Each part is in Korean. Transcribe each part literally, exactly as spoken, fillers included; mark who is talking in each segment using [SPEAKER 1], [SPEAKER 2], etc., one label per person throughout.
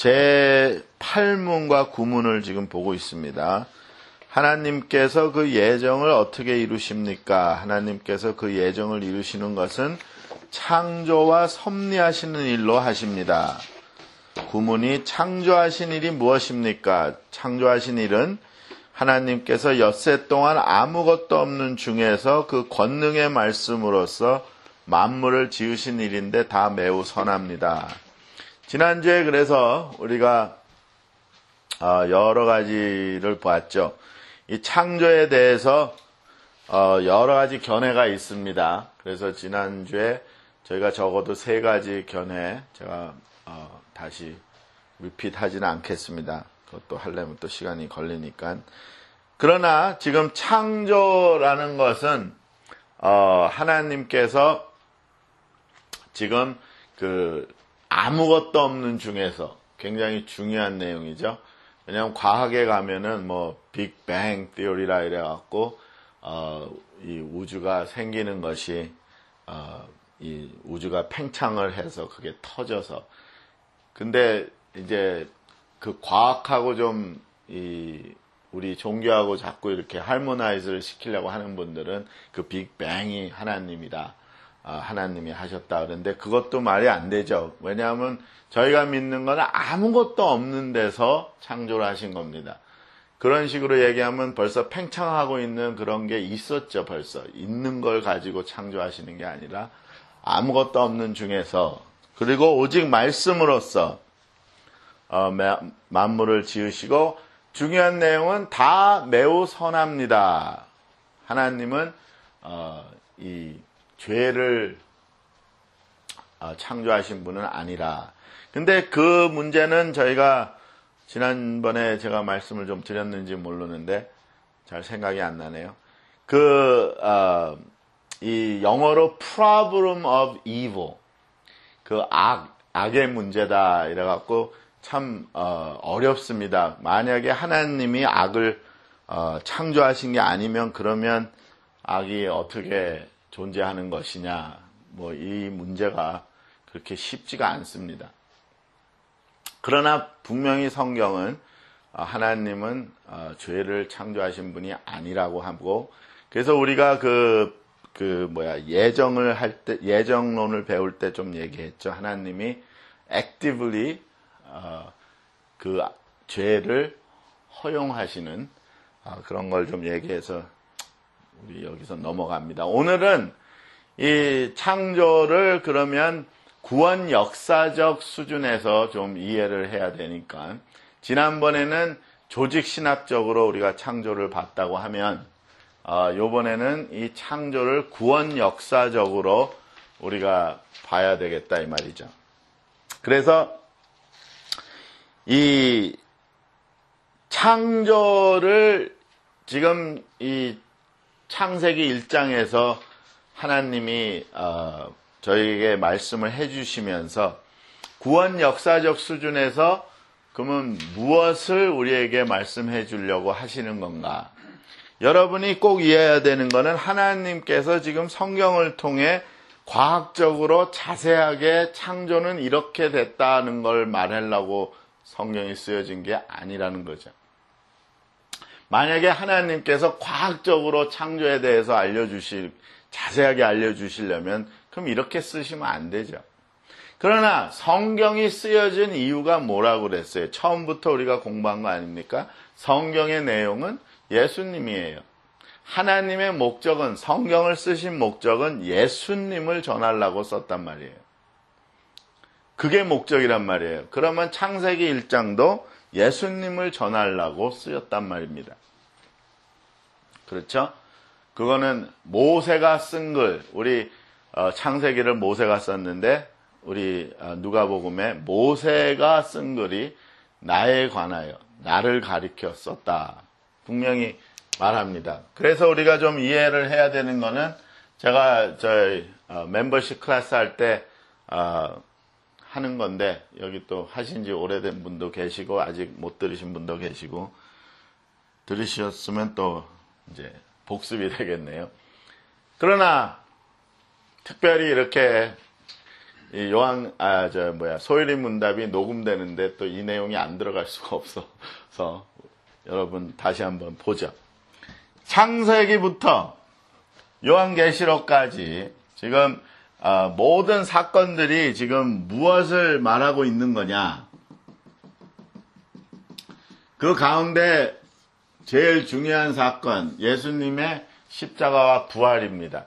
[SPEAKER 1] 제팔 문과 구 문을 지금 보고 있습니다. 하나님께서 그 예정을 어떻게 이루십니까? 하나님께서 그 예정을 이루시는 것은 창조와 섭리하시는 일로 하십니다. 구문이 창조하신 일이 무엇입니까? 창조하신 일은 하나님께서 엿새 동안 아무것도 없는 중에서 그 권능의 말씀으로써 만물을 지으신 일인데 다 매우 선합니다. 지난주에 그래서 우리가 여러 가지를 보았죠. 이 창조에 대해서 여러 가지 견해가 있습니다. 그래서 지난주에 저희가 적어도 세 가지 견해 제가 다시 리핏하지는 않겠습니다. 그것도 하려면 또 시간이 걸리니까. 그러나 지금 창조라는 것은 하나님께서 지금 그 아무것도 없는 중에서 굉장히 중요한 내용이죠. 왜냐하면 과학에 가면은 뭐 빅뱅 티오리라 이래갖고 어, 이 우주가 생기는 것이 어, 이 우주가 팽창을 해서 그게 터져서. 근데 이제 그 과학하고 좀 이 우리 종교하고 자꾸 이렇게 할모나이즈를 시키려고 하는 분들은 그 빅뱅이 하나님이다. 아, 하나님이 하셨다. 그런데 그것도 말이 안 되죠. 왜냐하면 저희가 믿는 건 아무것도 없는 데서 창조를 하신 겁니다. 그런 식으로 얘기하면 벌써 팽창하고 있는 그런 게 있었죠. 벌써 있는 걸 가지고 창조하시는 게 아니라 아무것도 없는 중에서, 그리고 오직 말씀으로써 어, 만물을 지으시고, 중요한 내용은 다 매우 선합니다. 하나님은 어, 이 죄를 창조하신 분은 아니라. 근데 그 문제는 저희가 지난번에 제가 말씀을 좀 드렸는지 모르는데 잘 생각이 안 나네요. 그, 어, 이 영어로 problem of evil, 그 악, 악의 문제다 이래갖고 참 어, 어렵습니다. 만약에 하나님이 악을 어, 창조하신 게 아니면 그러면 악이 어떻게 존재하는 것이냐, 뭐 이 문제가 그렇게 쉽지가 않습니다. 그러나 분명히 성경은 하나님은 죄를 창조하신 분이 아니라고 하고, 그래서 우리가 그, 그 뭐야 예정을 할 때, 예정론을 배울 때 좀 얘기했죠. 하나님이 actively 그 죄를 허용하시는 그런 걸 좀 얘기해서 우리 여기서 넘어갑니다. 오늘은 이 창조를 그러면 구원 역사적 수준에서 좀 이해를 해야 되니까, 지난번에는 조직 신학적으로 우리가 창조를 봤다고 하면 어, 요번에는 이 창조를 구원 역사적으로 우리가 봐야 되겠다 이 말이죠. 그래서 이 창조를 지금 이 창세기 일 장에서 하나님이 어, 저희에게 말씀을 해주시면서 구원 역사적 수준에서 그러면 무엇을 우리에게 말씀해 주려고 하시는 건가? 여러분이 꼭 이해해야 되는 것은 하나님께서 지금 성경을 통해 과학적으로 자세하게 창조는 이렇게 됐다는 걸 말하려고 성경이 쓰여진 게 아니라는 거죠. 만약에 하나님께서 과학적으로 창조에 대해서 알려주실, 자세하게 알려주시려면 그럼 이렇게 쓰시면 안 되죠. 그러나 성경이 쓰여진 이유가 뭐라고 그랬어요? 처음부터 우리가 공부한 거 아닙니까? 성경의 내용은 예수님이에요. 하나님의 목적은, 성경을 쓰신 목적은 예수님을 전하려고 썼단 말이에요. 그게 목적이란 말이에요. 그러면 창세기 일 장도 예수님을 전하려고 쓰였단 말입니다. 그렇죠? 그거는 모세가 쓴 글, 우리 창세기를 모세가 썼는데 우리 누가복음에 모세가 쓴 글이 나에 관하여, 나를 가리켜 썼다. 분명히 말합니다. 그래서 우리가 좀 이해를 해야 되는 거는, 제가 저희 멤버십 클래스 할 때 하는 건데, 여기 또 하신 지 오래된 분도 계시고 아직 못 들으신 분도 계시고, 들으셨으면 또 이제 복습이 되겠네요. 그러나 특별히 이렇게 이 요한, 아, 저, 뭐야, 소일이 문답이 녹음되는데 또 이 내용이 안 들어갈 수가 없어서 여러분 다시 한번 보죠. 창세기부터 요한계시록까지 지금 어, 모든 사건들이 지금 무엇을 말하고 있는 거냐? 그 가운데 제일 중요한 사건, 예수님의 십자가와 부활입니다.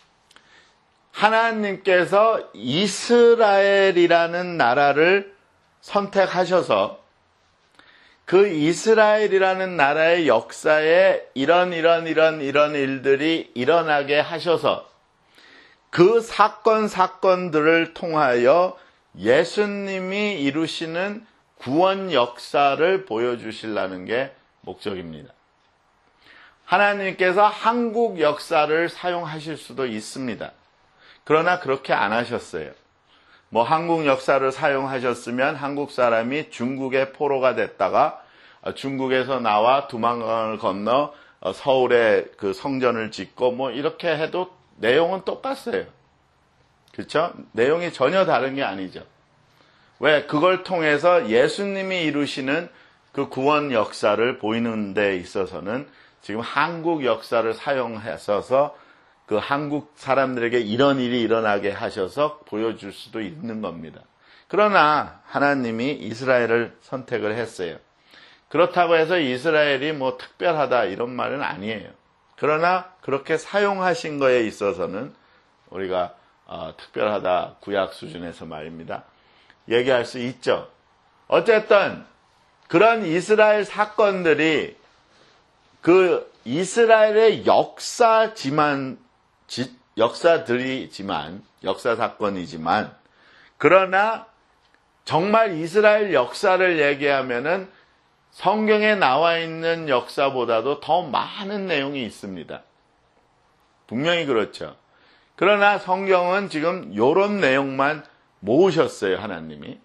[SPEAKER 1] 하나님께서 이스라엘이라는 나라를 선택하셔서 그 이스라엘이라는 나라의 역사에 이런 이런 이런 이런 일들이 일어나게 하셔서 그 사건 사건들을 통하여 예수님이 이루시는 구원 역사를 보여주시려는 게 목적입니다. 하나님께서 한국 역사를 사용하실 수도 있습니다. 그러나 그렇게 안 하셨어요. 뭐 한국 역사를 사용하셨으면 한국 사람이 중국의 포로가 됐다가 중국에서 나와 두만강을 건너 서울에 그 성전을 짓고 뭐 이렇게 해도 내용은 똑같아요. 그렇죠? 내용이 전혀 다른 게 아니죠. 왜? 그걸 통해서 예수님이 이루시는 그 구원 역사를 보이는 데 있어서는 지금 한국 역사를 사용해서 그 한국 사람들에게 이런 일이 일어나게 하셔서 보여줄 수도 있는 겁니다. 그러나 하나님이 이스라엘을 선택을 했어요. 그렇다고 해서 이스라엘이 뭐 특별하다 이런 말은 아니에요. 그러나 그렇게 사용하신 거에 있어서는 우리가 어, 특별하다 구약 수준에서 말입니다. 얘기할 수 있죠. 어쨌든 그런 이스라엘 사건들이 그 이스라엘의 역사지만 지, 역사들이지만 역사 사건이지만 그러나 정말 이스라엘 역사를 얘기하면은 성경에 나와 있는 역사보다도 더 많은 내용이 있습니다. 분명히 그렇죠. 그러나 성경은 지금 이런 내용만 모으셨어요, 하나님이.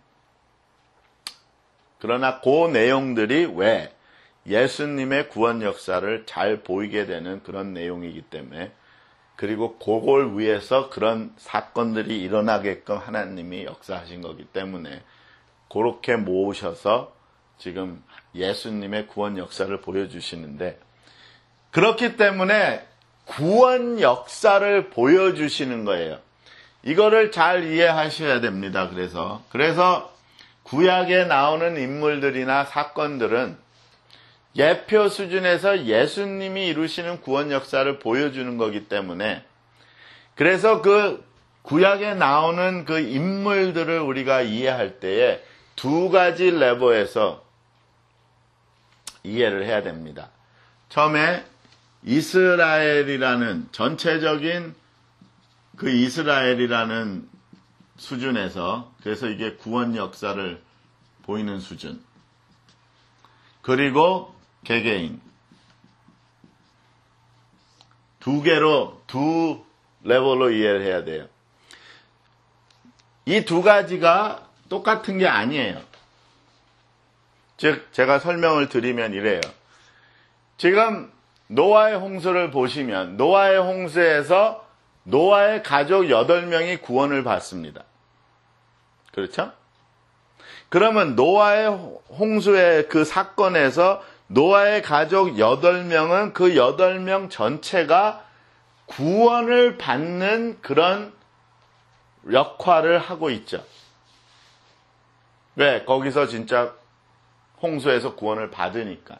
[SPEAKER 1] 그러나 그 내용들이 왜 예수님의 구원 역사를 잘 보이게 되는 그런 내용이기 때문에 그리고 그걸 위해서 그런 사건들이 일어나게끔 하나님이 역사하신 거기 때문에 그렇게 모으셔서 지금 예수님의 구원 역사를 보여주시는데 그렇기 때문에 구원 역사를 보여주시는 거예요. 이거를 잘 이해하셔야 됩니다. 그래서 그래서 구약에 나오는 인물들이나 사건들은 예표 수준에서 예수님이 이루시는 구원 역사를 보여주는 거기 때문에 그래서 그 구약에 나오는 그 인물들을 우리가 이해할 때에 두 가지 레벨에서 이해를 해야 됩니다. 처음에 이스라엘이라는 전체적인 그 이스라엘이라는 수준에서 그래서 이게 구원 역사를 보이는 수준 그리고 개개인 두 개로 두 레벨로 이해를 해야 돼요. 이 두 가지가 똑같은 게 아니에요. 즉 제가 설명을 드리면 이래요. 지금 노아의 홍수를 보시면 노아의 홍수에서 노아의 가족 여덟 명이 구원을 받습니다. 그렇죠? 그러면 노아의 홍수의 그 사건에서 노아의 가족 여덟 명은 그 여덟 명 전체가 구원을 받는 그런 역할을 하고 있죠. 왜? 거기서 진짜 홍수에서 구원을 받으니까.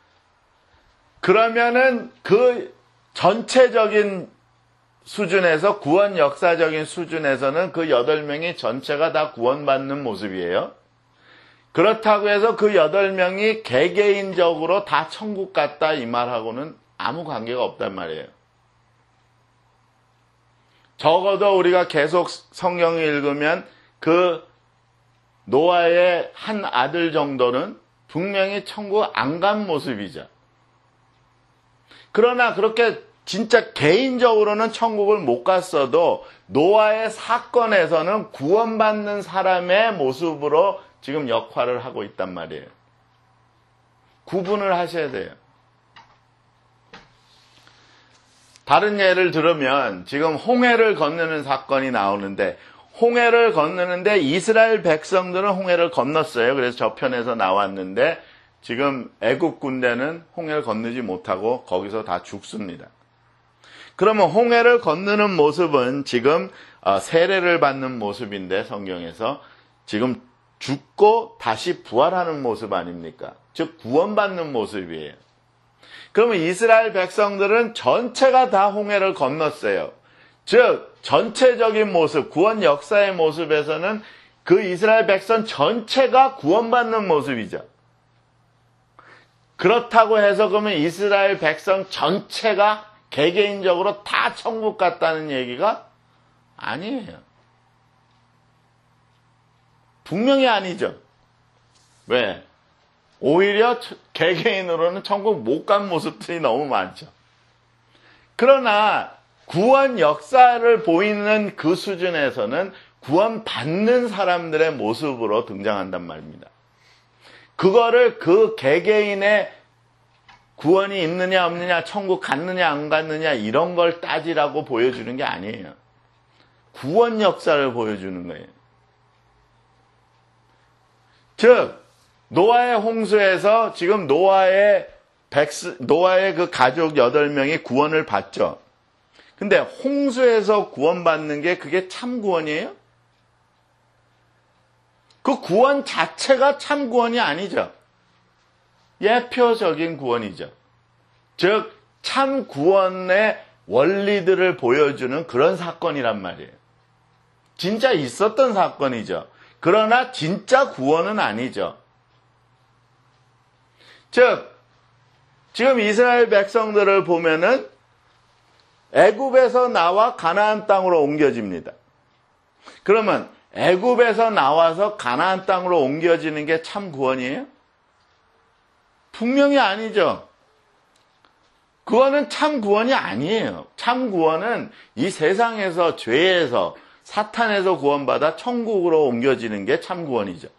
[SPEAKER 1] 그러면은 그 전체적인 수준에서 구원 역사적인 수준에서는 그 여덟 명이 전체가 다 구원받는 모습이에요. 그렇다고 해서 그 여덟 명이 개개인적으로 다 천국 갔다 이 말하고는 아무 관계가 없단 말이에요. 적어도 우리가 계속 성경을 읽으면 그 노아의 한 아들 정도는 분명히 천국 안 간 모습이죠. 그러나 그렇게 진짜 개인적으로는 천국을 못 갔어도 노아의 사건에서는 구원받는 사람의 모습으로 지금 역할을 하고 있단 말이에요. 구분을 하셔야 돼요. 다른 예를 들으면 지금 홍해를 건너는 사건이 나오는데 홍해를 건너는데 이스라엘 백성들은 홍해를 건넜어요. 그래서 저편에서 나왔는데 지금 애국 군대는 홍해를 건너지 못하고 거기서 다 죽습니다. 그러면 홍해를 건너는 모습은 지금 세례를 받는 모습인데 성경에서 지금 죽고 다시 부활하는 모습 아닙니까? 즉 구원받는 모습이에요. 그러면 이스라엘 백성들은 전체가 다 홍해를 건넜어요. 즉 전체적인 모습, 구원 역사의 모습에서는 그 이스라엘 백성 전체가 구원받는 모습이죠. 그렇다고 해서 그러면 이스라엘 백성 전체가 개개인적으로 다 천국 갔다는 얘기가 아니에요. 분명히 아니죠. 왜? 오히려 개개인으로는 천국 못 간 모습들이 너무 많죠. 그러나 구원 역사를 보이는 그 수준에서는 구원받는 사람들의 모습으로 등장한단 말입니다. 그거를 그 개개인의 구원이 있느냐 없느냐, 천국 갔느냐 안 갔느냐 이런 걸 따지라고 보여주는 게 아니에요. 구원 역사를 보여주는 거예요. 즉 노아의 홍수에서 지금 노아의 백스, 노아의 그 가족 여덟 명이 구원을 받죠. 근데 홍수에서 구원받는 게 그게 참 구원이에요? 그 구원 자체가 참 구원이 아니죠. 예표적인 구원이죠. 즉, 참 구원의 원리들을 보여주는 그런 사건이란 말이에요. 진짜 있었던 사건이죠. 그러나 진짜 구원은 아니죠. 즉, 지금 이스라엘 백성들을 보면은 애굽에서 나와 가나안 땅으로 옮겨집니다. 그러면 애굽에서 나와서 가나안 땅으로 옮겨지는 게 참 구원이에요? 분명히 아니죠. 그거는 참 구원이 아니에요. 참 구원은 이 세상에서 죄에서 사탄에서 구원받아 천국으로 옮겨지는 게 참 구원이죠.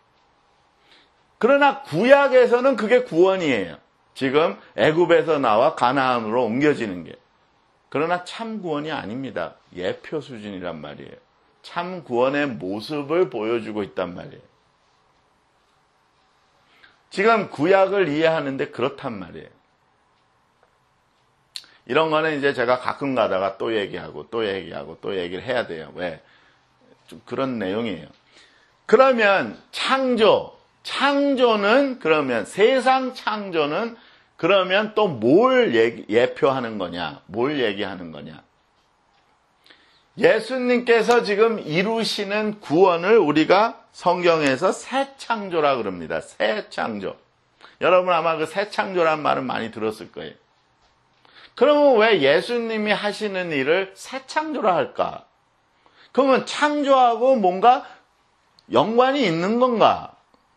[SPEAKER 1] 그러나 구약에서는 그게 구원이에요. 지금 애굽에서 나와 가나안으로 옮겨지는 게. 그러나 참 구원이 아닙니다. 예표 수준이란 말이에요. 참 구원의 모습을 보여주고 있단 말이에요. 지금 구약을 이해하는데 그렇단 말이에요. 이런 거는 이제 제가 가끔 가다가 또 얘기하고 또 얘기하고 또 얘기를 해야 돼요. 왜? 좀 그런 내용이에요. 그러면 창조, 창조는 그러면 세상 창조는 그러면 또 뭘 예표하는 거냐? 뭘 얘기하는 거냐? 예수님께서 지금 이루시는 구원을 우리가 성경에서 새 창조라 그럽니다. 새 창조. 여러분 아마 그 새 창조란 말은 많이 들었을 거예요. 그러면 왜 예수님이 하시는 일을 새 창조라 할까? 그러면 창조하고 뭔가 연관이 있는 건가?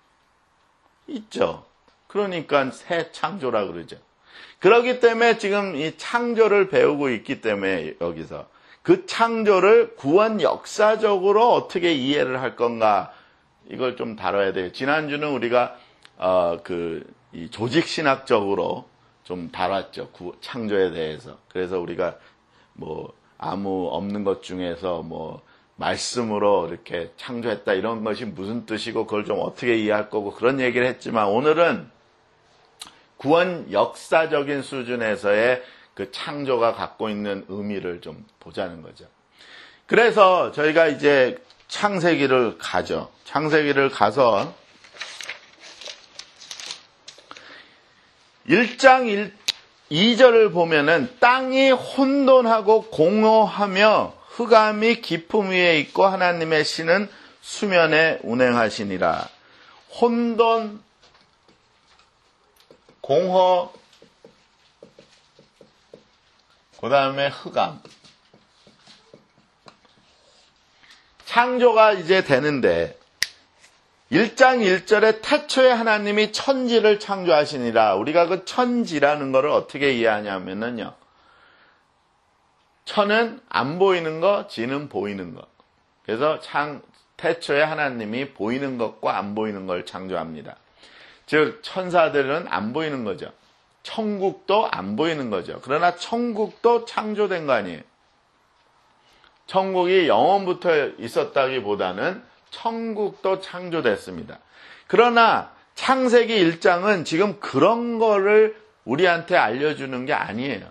[SPEAKER 1] 있죠. 그러니까 새 창조라 그러죠. 그렇기 때문에 지금 이 창조를 배우고 있기 때문에 여기서 그 창조를 구원 역사적으로 어떻게 이해를 할 건가 이걸 좀 다뤄야 돼요. 지난주는 우리가 어, 그 이 조직 신학적으로 좀 다뤘죠. 구, 창조에 대해서. 그래서 우리가 뭐 아무 없는 것 중에서 뭐 말씀으로 이렇게 창조했다 이런 것이 무슨 뜻이고 그걸 좀 어떻게 이해할 거고 그런 얘기를 했지만 오늘은 구원 역사적인 수준에서의 그 창조가 갖고 있는 의미를 좀 보자는 거죠. 그래서 저희가 이제 창세기를 가죠. 창세기를 가서 일 장 이 절을 보면은 땅이 혼돈하고 공허하며 흑암이 깊음 위에 있고 하나님의 신은 수면에 운행하시니라. 혼돈, 공허, 그 다음에 흑암. 창조가 이제 되는데 일 장 일 절에 태초에 하나님이 천지를 창조하시니라. 우리가 그 천지라는 것을 어떻게 이해하냐면요. 천은 안 보이는 거, 지는 보이는 거. 그래서 창, 태초에 하나님이 보이는 것과 안 보이는 걸 창조합니다. 즉 천사들은 안 보이는 거죠. 천국도 안 보이는 거죠. 그러나 천국도 창조된 거 아니에요. 천국이 영원부터 있었다기보다는 천국도 창조됐습니다. 그러나 창세기 일 장은 지금 그런 거를 우리한테 알려주는 게 아니에요.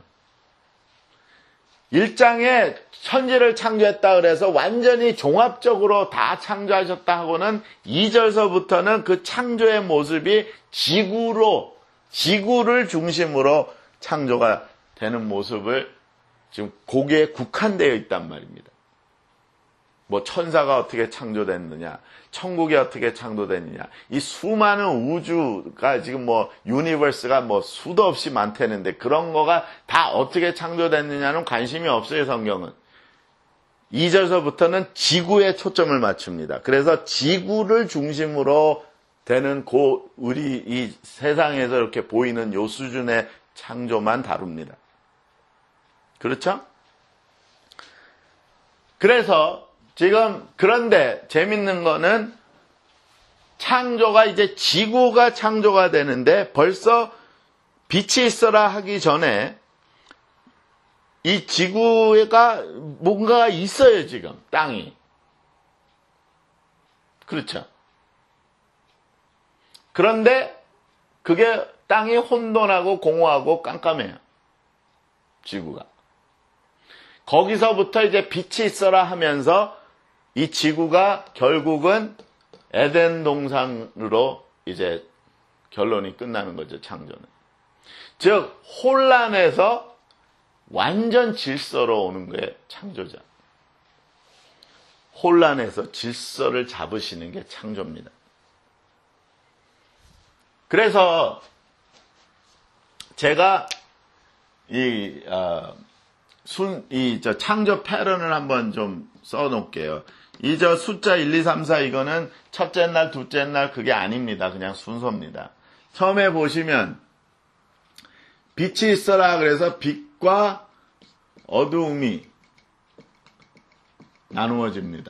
[SPEAKER 1] 일 장에 천지를 창조했다 그래서 완전히 종합적으로 다 창조하셨다 하고는 이 절서부터는 그 창조의 모습이 지구로, 지구를 중심으로 창조가 되는 모습을 지금 거기에 국한되어 있단 말입니다. 뭐 천사가 어떻게 창조됐느냐, 천국이 어떻게 창조됐느냐, 이 수많은 우주가 지금 뭐 유니버스가 뭐 수도 없이 많다는데 그런 거가 다 어떻게 창조됐느냐는 관심이 없어요, 성경은. 이 절서부터는 지구에 초점을 맞춥니다. 그래서 지구를 중심으로 되는 고 우리 이 세상에서 이렇게 보이는 요 수준의 창조만 다룹니다. 그렇죠? 그래서 지금 그런데 재밌는 거는 창조가 이제 지구가 창조가 되는데 벌써 빛이 있어라 하기 전에 이 지구가 뭔가가 있어요, 지금 땅이. 그렇죠? 그런데 그게 땅이 혼돈하고 공허하고 깜깜해요. 지구가. 거기서부터 이제 빛이 있어라 하면서 이 지구가 결국은 에덴 동산으로 이제 결론이 끝나는 거죠, 창조는. 즉, 혼란에서 완전 질서로 오는 게 창조자. 혼란에서 질서를 잡으시는 게 창조입니다. 그래서 제가 이, 어, 순, 이, 저, 창조 패런을 한번 좀 써놓을게요. 이, 저, 숫자 일, 이, 삼, 사, 이거는 첫째 날, 둘째 날, 그게 아닙니다. 그냥 순서입니다. 처음에 보시면, 빛이 있어라. 그래서 빛과 어두움이 나누어집니다.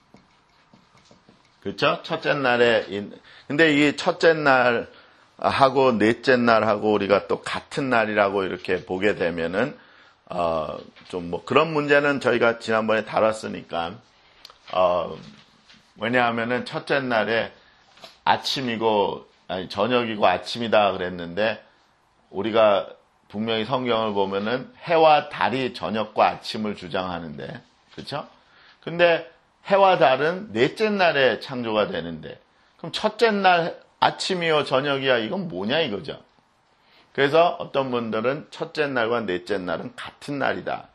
[SPEAKER 1] 그렇죠? 첫째 날에, 근데 이 첫째 날하고 넷째 날하고 우리가 또 같은 날이라고 이렇게 보게 되면은, 어, 좀 뭐 그런 문제는 저희가 지난번에 다뤘으니까, 어, 왜냐하면은 첫째 날에 아침이고, 아니, 저녁이고 아침이다 그랬는데, 우리가 분명히 성경을 보면은 해와 달이 저녁과 아침을 주장하는데, 그렇죠? 근데 해와 달은 넷째 날에 창조가 되는데, 그럼 첫째 날 아침이요 저녁이야 이건 뭐냐 이거죠. 그래서 어떤 분들은 첫째 날과 넷째 날은 같은 날이다.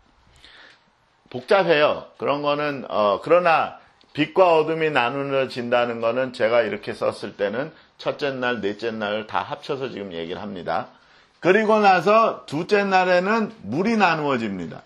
[SPEAKER 1] 복잡해요. 그런 거는 어, 그러나 빛과 어둠이 나누어진다는 거는 제가 이렇게 썼을 때는 첫째 날, 넷째 날을 다 합쳐서 지금 얘기를 합니다. 그리고 나서 둘째 날에는 물이 나누어집니다.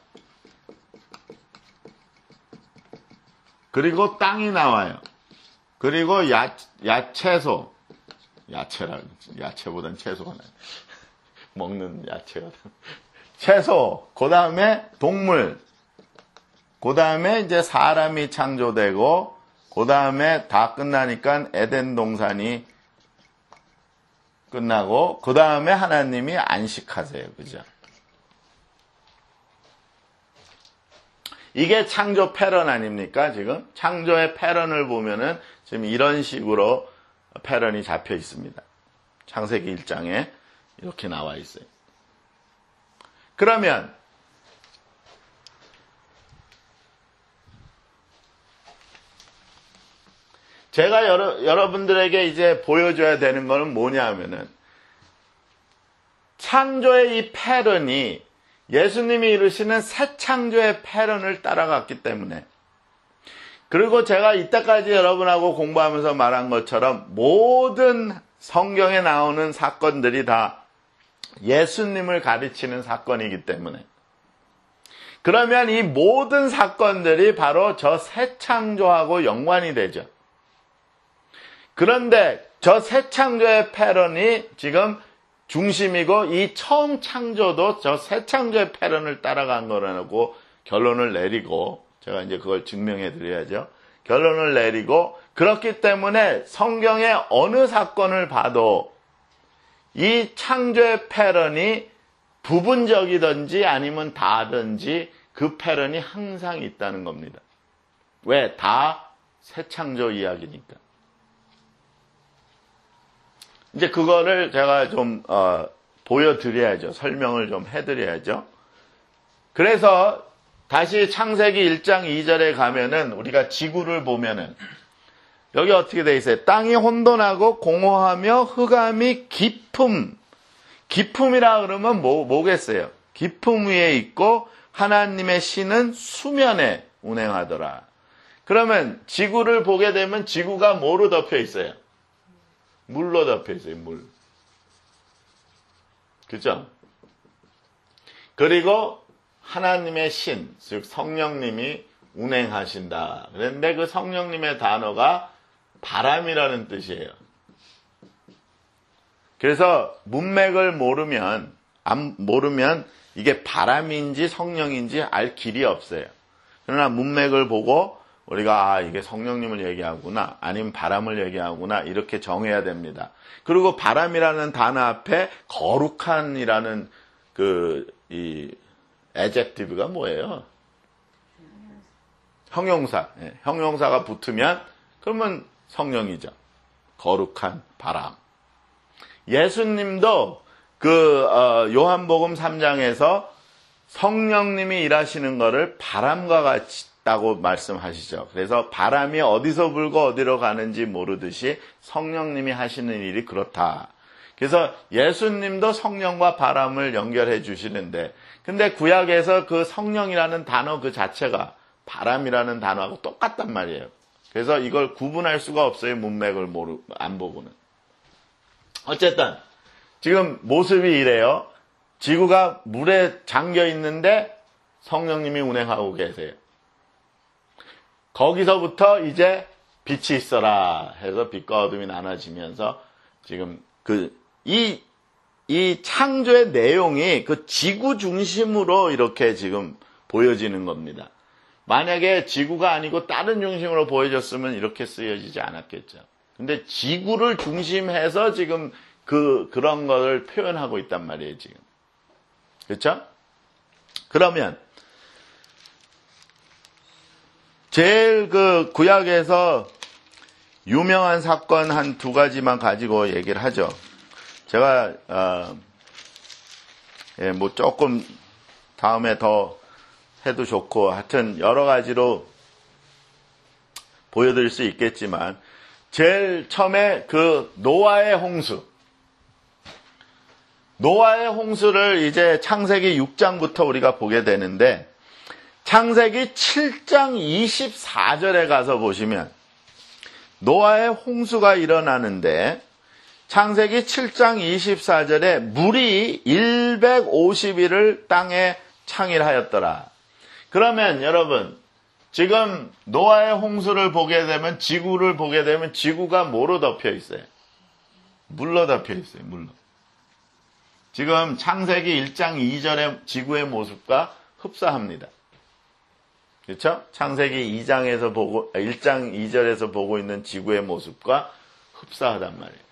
[SPEAKER 1] 그리고 땅이 나와요. 그리고 야, 야채소, 야채라, 야채보단 채소가 나요. 먹는 야채가. 채소, 그 다음에 동물, 그 다음에 이제 사람이 창조되고, 그 다음에 다 끝나니까 에덴 동산이 끝나고, 그 다음에 하나님이 안식하세요. 그죠? 이게 창조 패런 아닙니까? 지금 창조의 패런을 보면은 지금 이런 식으로 패런이 잡혀 있습니다. 창세기 일 장에 이렇게 나와 있어요. 그러면 제가 여러, 여러분들에게 이제 보여줘야 되는 거는 뭐냐 하면은 창조의 이 패런이 예수님이 이루시는 새 창조의 패런을 따라갔기 때문에, 그리고 제가 이때까지 여러분하고 공부하면서 말한 것처럼 모든 성경에 나오는 사건들이 다 예수님을 가르치는 사건이기 때문에, 그러면 이 모든 사건들이 바로 저 새 창조하고 연관이 되죠. 그런데 저 새 창조의 패런이 지금 중심이고, 이 처음 창조도 저 새 창조의 패런을 따라간 거라고 결론을 내리고, 제가 이제 그걸 증명해 드려야죠. 결론을 내리고, 그렇기 때문에 성경의 어느 사건을 봐도 이 창조의 패런이 부분적이든지 아니면 다든지 그 패런이 항상 있다는 겁니다. 왜? 다 새창조 이야기니까. 이제 그거를 제가 좀 어, 보여드려야죠. 설명을 좀 해드려야죠. 그래서 다시 창세기 일 장 이 절에 가면은 우리가 지구를 보면은 여기 어떻게 돼 있어요? 땅이 혼돈하고 공허하며 흑암이 깊음. 깊음이라 그러면 뭐, 뭐겠어요? 깊음 위에 있고 하나님의 신은 수면에 운행하더라. 그러면 지구를 보게 되면 지구가 뭐로 덮여 있어요? 물로 덮여 있어요, 물. 그죠? 그리고 하나님의 신, 즉 성령님이 운행하신다. 그런데 그 성령님의 단어가 바람이라는 뜻이에요. 그래서 문맥을 모르면, 안, 모르면 이게 바람인지 성령인지 알 길이 없어요. 그러나 문맥을 보고 우리가 아, 이게 성령님을 얘기하구나, 아니면 바람을 얘기하구나, 이렇게 정해야 됩니다. 그리고 바람이라는 단어 앞에 거룩한이라는 그, 이, adjective가 뭐예요? 형용사. 예, 형용사가 붙으면 그러면 성령이죠. 거룩한 바람. 예수님도 그 어, 요한복음 삼 장에서 성령님이 일하시는 것을 바람과 같다고 말씀하시죠. 그래서 바람이 어디서 불고 어디로 가는지 모르듯이 성령님이 하시는 일이 그렇다. 그래서 예수님도 성령과 바람을 연결해 주시는데, 근데 구약에서 그 성령이라는 단어 그 자체가 바람이라는 단어하고 똑같단 말이에요. 그래서 이걸 구분할 수가 없어요. 문맥을 모르, 안 보고는. 어쨌든 지금 모습이 이래요. 지구가 물에 잠겨 있는데 성령님이 운행하고 계세요. 거기서부터 이제 빛이 있어라 해서 빛과 어둠이 나눠지면서 지금 그 이 이 창조의 내용이 그 지구 중심으로 이렇게 지금 보여지는 겁니다. 만약에 지구가 아니고 다른 중심으로 보여졌으면 이렇게 쓰여지지 않았겠죠. 근데 지구를 중심해서 지금 그, 그런 것을 표현하고 있단 말이에요, 지금. 그렇죠? 그러면, 제일 그 구약에서 유명한 사건 한 두 가지만 가지고 얘기를 하죠. 제가, 어, 예, 뭐 조금 다음에 더 해도 좋고, 하여튼 여러 가지로 보여드릴 수 있겠지만, 제일 처음에 그 노아의 홍수. 노아의 홍수를 이제 창세기 육 장부터 우리가 보게 되는데, 창세기 칠 장 이십사 절에 가서 보시면, 노아의 홍수가 일어나는데, 창세기 칠 장 이십사 절에 물이 백오십 일을 땅에 창일하였더라. 그러면 여러분, 지금 노아의 홍수를 보게 되면, 지구를 보게 되면 지구가 뭐로 덮여 있어요? 물로 덮여 있어요, 물로. 지금 창세기 일 장 이 절의 지구의 모습과 흡사합니다. 그렇죠? 창세기 이 장에서 보고, 일 장 이 절에서 보고 있는 지구의 모습과 흡사하단 말이에요.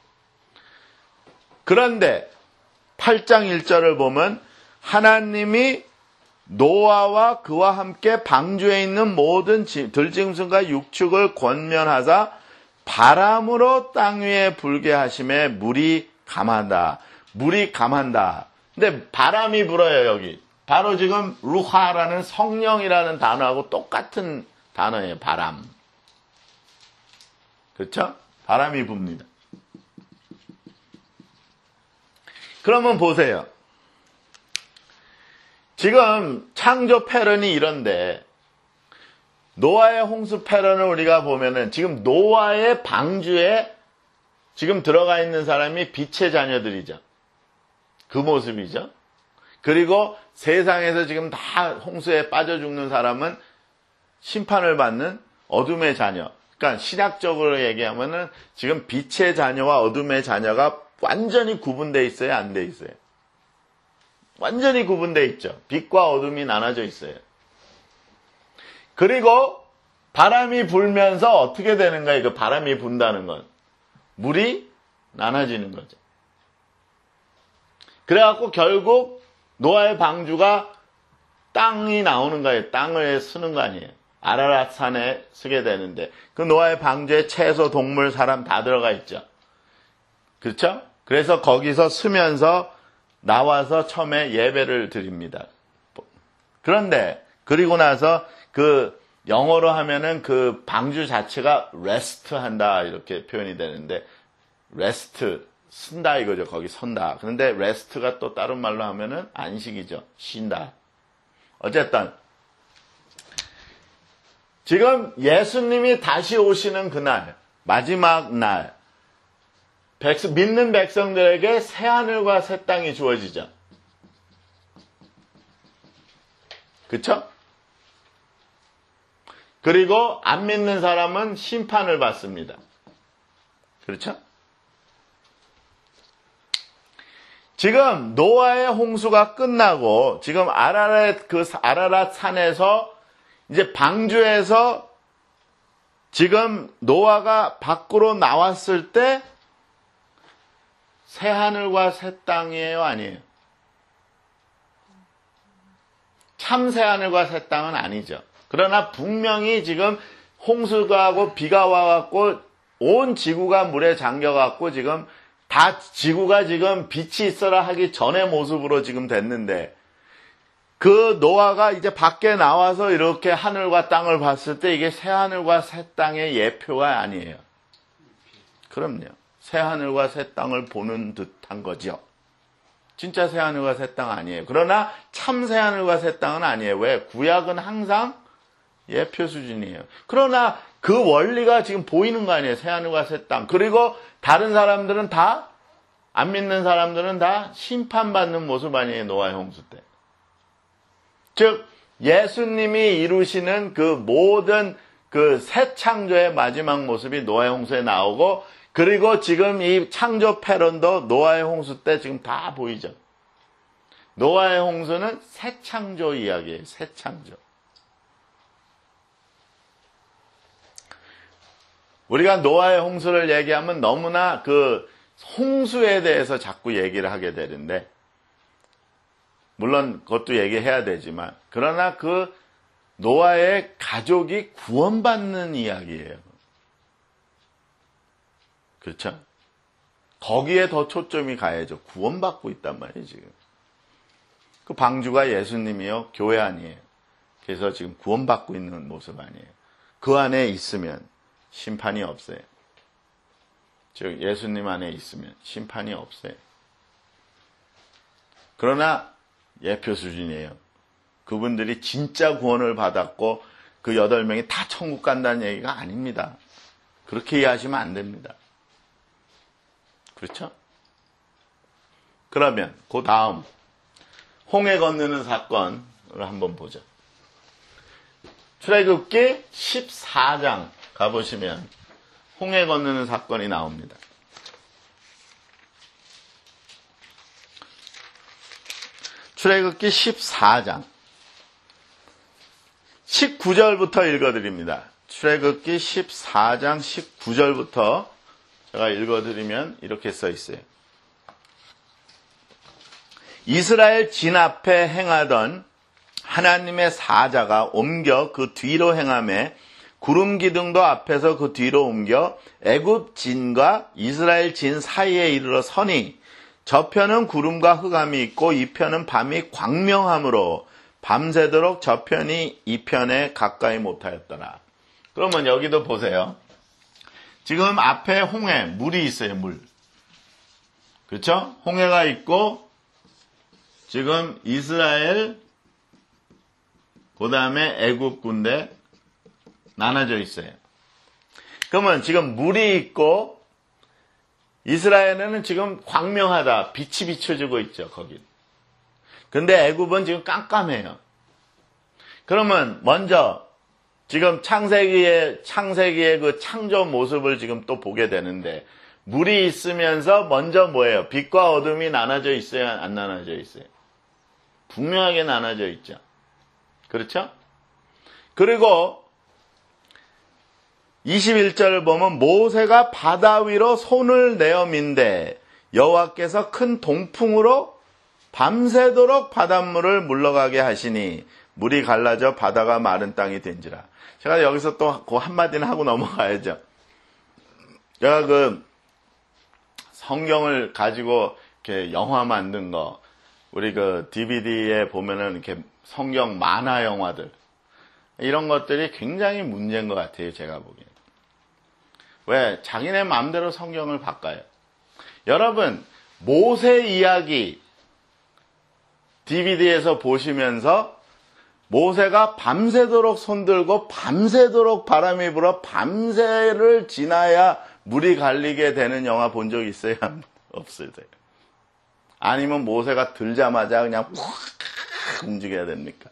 [SPEAKER 1] 그런데 팔 장 일 절을 보면 하나님이 노아와 그와 함께 방주에 있는 모든 들짐승과 육축을 권면하사 바람으로 땅 위에 불게 하심에 물이 감한다. 물이 감한다. 근데 바람이 불어요, 여기. 바로 지금 루하라는 성령이라는 단어하고 똑같은 단어예요, 바람. 그렇죠? 바람이 붑니다. 그러면 보세요. 지금 창조 패런이 이런데 노아의 홍수 패런을 우리가 보면은 지금 노아의 방주에 지금 들어가 있는 사람이 빛의 자녀들이죠. 그 모습이죠. 그리고 세상에서 지금 다 홍수에 빠져 죽는 사람은 심판을 받는 어둠의 자녀. 그러니까 신학적으로 얘기하면은 지금 빛의 자녀와 어둠의 자녀가 완전히 구분되어 있어요? 안 돼 있어요? 완전히 구분되어 있죠. 빛과 어둠이 나눠져 있어요. 그리고 바람이 불면서 어떻게 되는 거예요? 그 바람이 분다는 건. 물이 나눠지는 거죠. 그래갖고 결국 노아의 방주가 땅이 나오는 거예요. 땅을 쓰는 거 아니에요. 아라랏 산에 쓰게 되는데 그 노아의 방주에 채소, 동물, 사람 다 들어가 있죠. 그렇죠? 그래서 거기서 쓰면서 나와서 처음에 예배를 드립니다. 그런데 그리고 나서 그 영어로 하면은 그 방주 자체가 rest 한다 이렇게 표현이 되는데 rest 쓴다 이거죠. 거기 선다. 그런데 rest가 또 다른 말로 하면은 안식이죠. 쉰다. 어쨌든 지금 예수님이 다시 오시는 그날 마지막 날 백성, 믿는 백성들에게 새하늘과 새 땅이 주어지죠. 그쵸? 그리고 안 믿는 사람은 심판을 받습니다. 그렇죠? 지금 노아의 홍수가 끝나고 지금 아라랏 그 아라랏 산에서 이제 방주에서 지금 노아가 밖으로 나왔을 때 새 하늘과 새 땅이에요, 아니에요? 참 새 하늘과 새 땅은 아니죠. 그러나 분명히 지금 홍수가 하고 비가 와갖고 온 지구가 물에 잠겨갖고 지금 다 지구가 지금 빛이 있어라 하기 전의 모습으로 지금 됐는데 그 노아가 이제 밖에 나와서 이렇게 하늘과 땅을 봤을 때 이게 새 하늘과 새 땅의 예표가 아니에요. 그럼요. 새 하늘과 새 땅을 보는 듯한 거죠. 진짜 새 하늘과 새 땅 아니에요. 그러나 참 새 하늘과 새 땅은 아니에요. 왜? 구약은 항상 예표 수준이에요. 그러나 그 원리가 지금 보이는 거 아니에요. 새 하늘과 새 땅. 그리고 다른 사람들은 다, 안 믿는 사람들은 다 심판받는 모습 아니에요. 노아의 홍수 때. 즉 예수님이 이루시는 그 모든 그 새 창조의 마지막 모습이 노아의 홍수에 나오고 그리고 지금 이 창조 패런도 노아의 홍수 때 지금 다 보이죠. 노아의 홍수는 새 창조 이야기예요. 새 창조. 우리가 노아의 홍수를 얘기하면 너무나 그 홍수에 대해서 자꾸 얘기를 하게 되는데 물론 그것도 얘기해야 되지만 그러나 그 노아의 가족이 구원받는 이야기예요. 그렇죠? 거기에 더 초점이 가야죠. 구원받고 있단 말이에요, 지금. 그 방주가 예수님이요, 교회 아니에요. 그래서 지금 구원받고 있는 모습 아니에요. 그 안에 있으면 심판이 없어요. 즉, 예수님 안에 있으면 심판이 없어요. 그러나 예표 수준이에요. 그분들이 진짜 구원을 받았고 그 여덟 명이 다 천국 간다는 얘기가 아닙니다. 그렇게 이해하시면 안 됩니다. 그렇죠? 그러면 그 다음 홍해 건너는 사건을 한번 보죠. 출애굽기 십사 장 가보시면 홍해 건너는 사건이 나옵니다. 출애굽기 십사 장 십구 절부터 읽어드립니다. 출애굽기 십사 장 십구 절부터 제가 읽어드리면 이렇게 써 있어요. 이스라엘 진 앞에 행하던 하나님의 사자가 옮겨 그 뒤로 행하매 구름 기둥도 앞에서 그 뒤로 옮겨 애굽 진과 이스라엘 진 사이에 이르러 서니 저편은 구름과 흑암이 있고 이편은 밤이 광명함으로 밤새도록 저편이 이편에 가까이 못하였더라. 그러면 여기도 보세요. 지금 앞에 홍해, 물이 있어요, 물. 그렇죠? 홍해가 있고 지금 이스라엘 그 다음에 애굽 군대 나눠져 있어요. 그러면 지금 물이 있고 이스라엘에는 지금 광명하다. 빛이 비춰지고 있죠, 거기. 근데 애굽은 지금 깜깜해요. 그러면 먼저 지금 창세기의, 창세기의 그 창조 모습을 지금 또 보게 되는데, 물이 있으면서 먼저 뭐예요? 빛과 어둠이 나눠져 있어요? 안 나눠져 있어요? 분명하게 나눠져 있죠. 그렇죠? 그리고 이십일 절을 보면 모세가 바다 위로 손을 내어 민대 여호와께서 큰 동풍으로 밤새도록 바닷물을 물러가게 하시니 물이 갈라져 바다가 마른 땅이 된지라. 제가 여기서 또 그 한마디는 하고 넘어가야죠. 제가 그 성경을 가지고 이렇게 영화 만든 거, 우리 그 디비디에 보면은 이렇게 성경 만화 영화들, 이런 것들이 굉장히 문제인 것 같아요, 제가 보기엔. 왜? 자기네 마음대로 성경을 바꿔요. 여러분, 모세 이야기 디비디에서 보시면서 모세가 밤새도록 손들고 밤새도록 바람이 불어 밤새를 지나야 물이 갈리게 되는 영화 본 적 있어요? 없어요. 아니면 모세가 들자마자 그냥 확 움직여야 됩니까?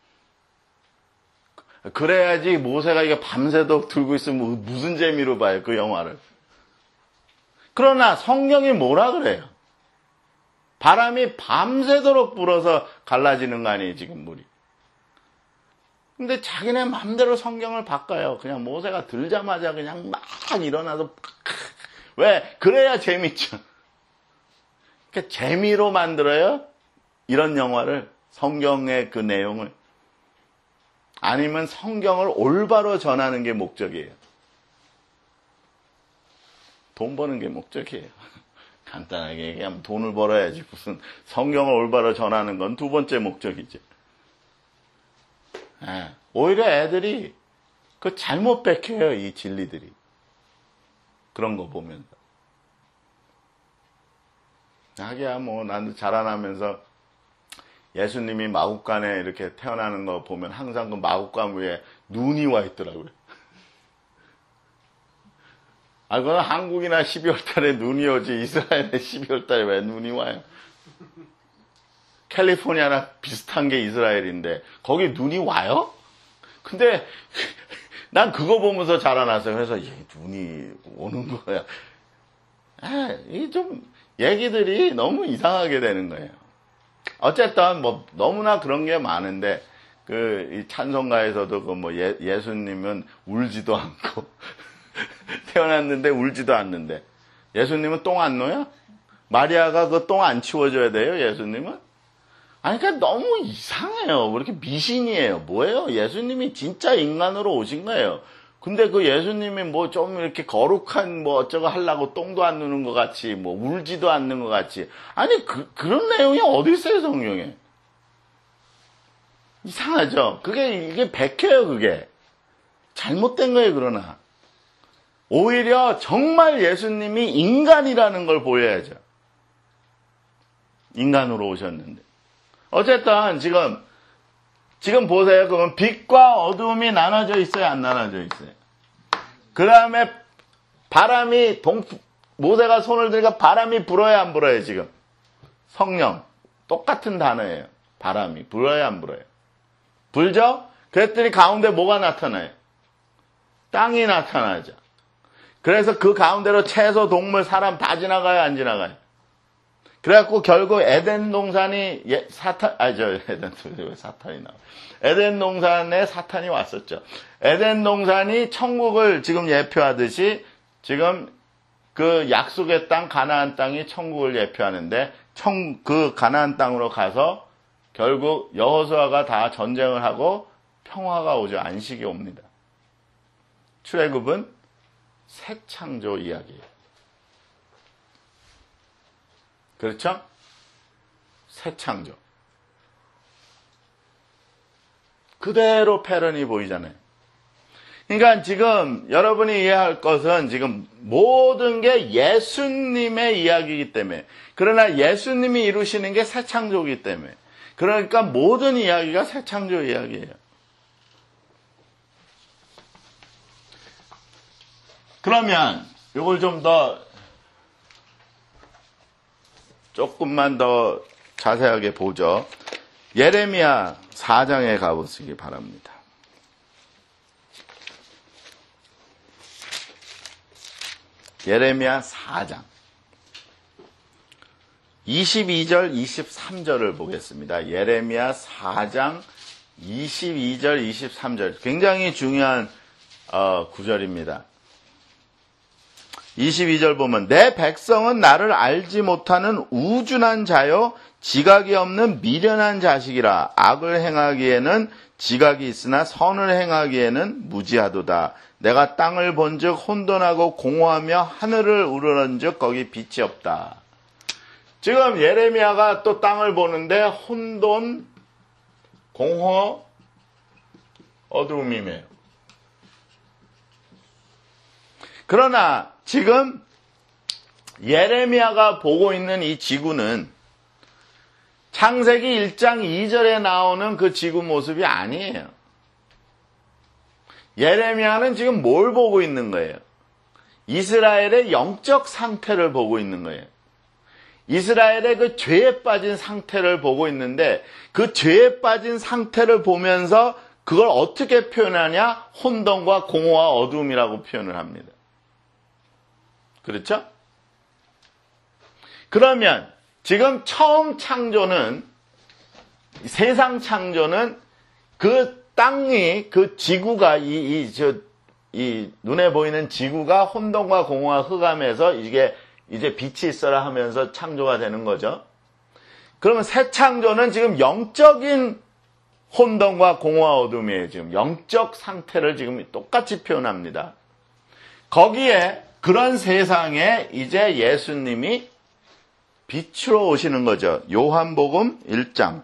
[SPEAKER 1] 그래야지 모세가 이게 밤새도록 들고 있으면 무슨 재미로 봐요, 그 영화를. 그러나 성경이 뭐라 그래요? 바람이 밤새도록 불어서 갈라지는 거 아니에요, 지금 물이. 근데 자기네 마음대로 성경을 바꿔요. 그냥 모세가 들자마자 그냥 막 일어나서. 왜? 그래야 재밌죠. 그러니까 재미로 만들어요? 이런 영화를, 성경의 그 내용을. 아니면 성경을 올바로 전하는 게 목적이에요. 돈 버는 게 목적이에요. 간단하게 얘기하면 돈을 벌어야지. 무슨 성경을 올바로 전하는 건 두 번째 목적이죠. 예, 오히려 애들이 그 잘못 베껴요, 이 진리들이. 그런 거 보면서. 하기야 뭐 나도 자라나면서 예수님이 마국간에 이렇게 태어나는 거 보면 항상 그 마국간 위에 눈이 와 있더라고요. 아, 그건 한국이나 십이월 달에 눈이 오지, 이스라엘에 십이월 달에 왜 눈이 와요? 캘리포니아나 비슷한 게 이스라엘인데, 거기 눈이 와요? 근데, 난 그거 보면서 자라났어요. 그래서, 얘, 눈이 오는 거야. 아, 이게 좀, 얘기들이 너무 이상하게 되는 거예요. 어쨌든, 뭐, 너무나 그런 게 많은데, 그, 이 찬송가에서도 그 뭐, 예, 예수님은 울지도 않고, 태어났는데 울지도 않는데, 예수님은 똥 안 놓여? 마리아가 그 똥 안 치워줘야 돼요, 예수님은? 아니, 그러니까 너무 이상해요. 왜 이렇게 미신이에요? 뭐예요? 예수님이 진짜 인간으로 오신 거예요. 근데 그 예수님이 뭐 좀 이렇게 거룩한 뭐 어쩌고 하려고 똥도 안 누는 것 같이, 뭐 울지도 않는 것 같이. 아니, 그, 그런 내용이 어디 있어요, 성경에? 이상하죠? 그게, 이게 백해요, 그게. 잘못된 거예요, 그러나. 오히려 정말 예수님이 인간이라는 걸 보여야죠. 인간으로 오셨는데. 어쨌든 지금 지금 보세요. 그러면 빛과 어두움이 나눠져 있어요, 안 나눠져 있어요? 그 다음에 바람이 동 모세가 손을 들니까 바람이 불어요, 안 불어요? 지금 성령 똑같은 단어예요. 바람이 불어요, 안 불어요? 불죠? 그랬더니 가운데 뭐가 나타나요? 땅이 나타나죠. 그래서 그 가운데로 채소, 동물, 사람 다 지나가요, 안 지나가요? 그래갖고 결국 에덴 동산이 예, 사탄, 아니 저 에덴 동산이 왜 사탄이 나와? 에덴 동산에 사탄이 왔었죠. 에덴 동산이 천국을 지금 예표하듯이 지금 그 약속의 땅 가나안 땅이 천국을 예표하는데 청, 그 가나안 땅으로 가서 결국 여호수아가 다 전쟁을 하고 평화가 오죠. 안식이 옵니다. 출애굽은 새 창조 이야기예요. 그렇죠? 새 창조. 그대로 패런이 보이잖아요. 그러니까 지금 여러분이 이해할 것은 지금 모든 게 예수님의 이야기이기 때문에, 그러나 예수님이 이루시는 게 새 창조이기 때문에, 그러니까 모든 이야기가 새 창조 이야기예요. 그러면 이걸 좀 더 조금만 더 자세하게 보죠. 예레미야 사 장에 가보시기 바랍니다. 예레미야 사 장 이십이 절 이십삼 절을 보겠습니다. 예레미야 사 장 이십이 절 이십삼 절 굉장히 중요한 어, 구절입니다. 이십이 절 보면 내 백성은 나를 알지 못하는 우준한 자요 지각이 없는 미련한 자식이라. 악을 행하기에는 지각이 있으나 선을 행하기에는 무지하도다. 내가 땅을 본즉 혼돈하고 공허하며 하늘을 우러런즉 거기 빛이 없다. 지금 예레미야가 또 땅을 보는데 혼돈, 공허, 어두움이에요. 그러나 지금 예레미야가 보고 있는 이 지구는 창세기 일 장 이 절에 나오는 그 지구 모습이 아니에요. 예레미야는 지금 뭘 보고 있는 거예요? 이스라엘의 영적 상태를 보고 있는 거예요. 이스라엘의 그 죄에 빠진 상태를 보고 있는데 그 죄에 빠진 상태를 보면서 그걸 어떻게 표현하냐? 혼돈과 공허와 어두움이라고 표현을 합니다. 그렇죠? 그러면 지금 처음 창조는, 세상 창조는 그 땅이, 그 지구가, 이, 이, 저, 이 눈에 보이는 지구가 혼돈과 공허와 흑암에서 이게 이제 빛이 있어라 하면서 창조가 되는 거죠. 그러면 새 창조는 지금 영적인 혼돈과 공허와 어둠이에요. 지금 영적 상태를 지금 똑같이 표현합니다. 거기에 그런 세상에 이제 예수님이 빛으로 오시는 거죠. 요한복음 일 장.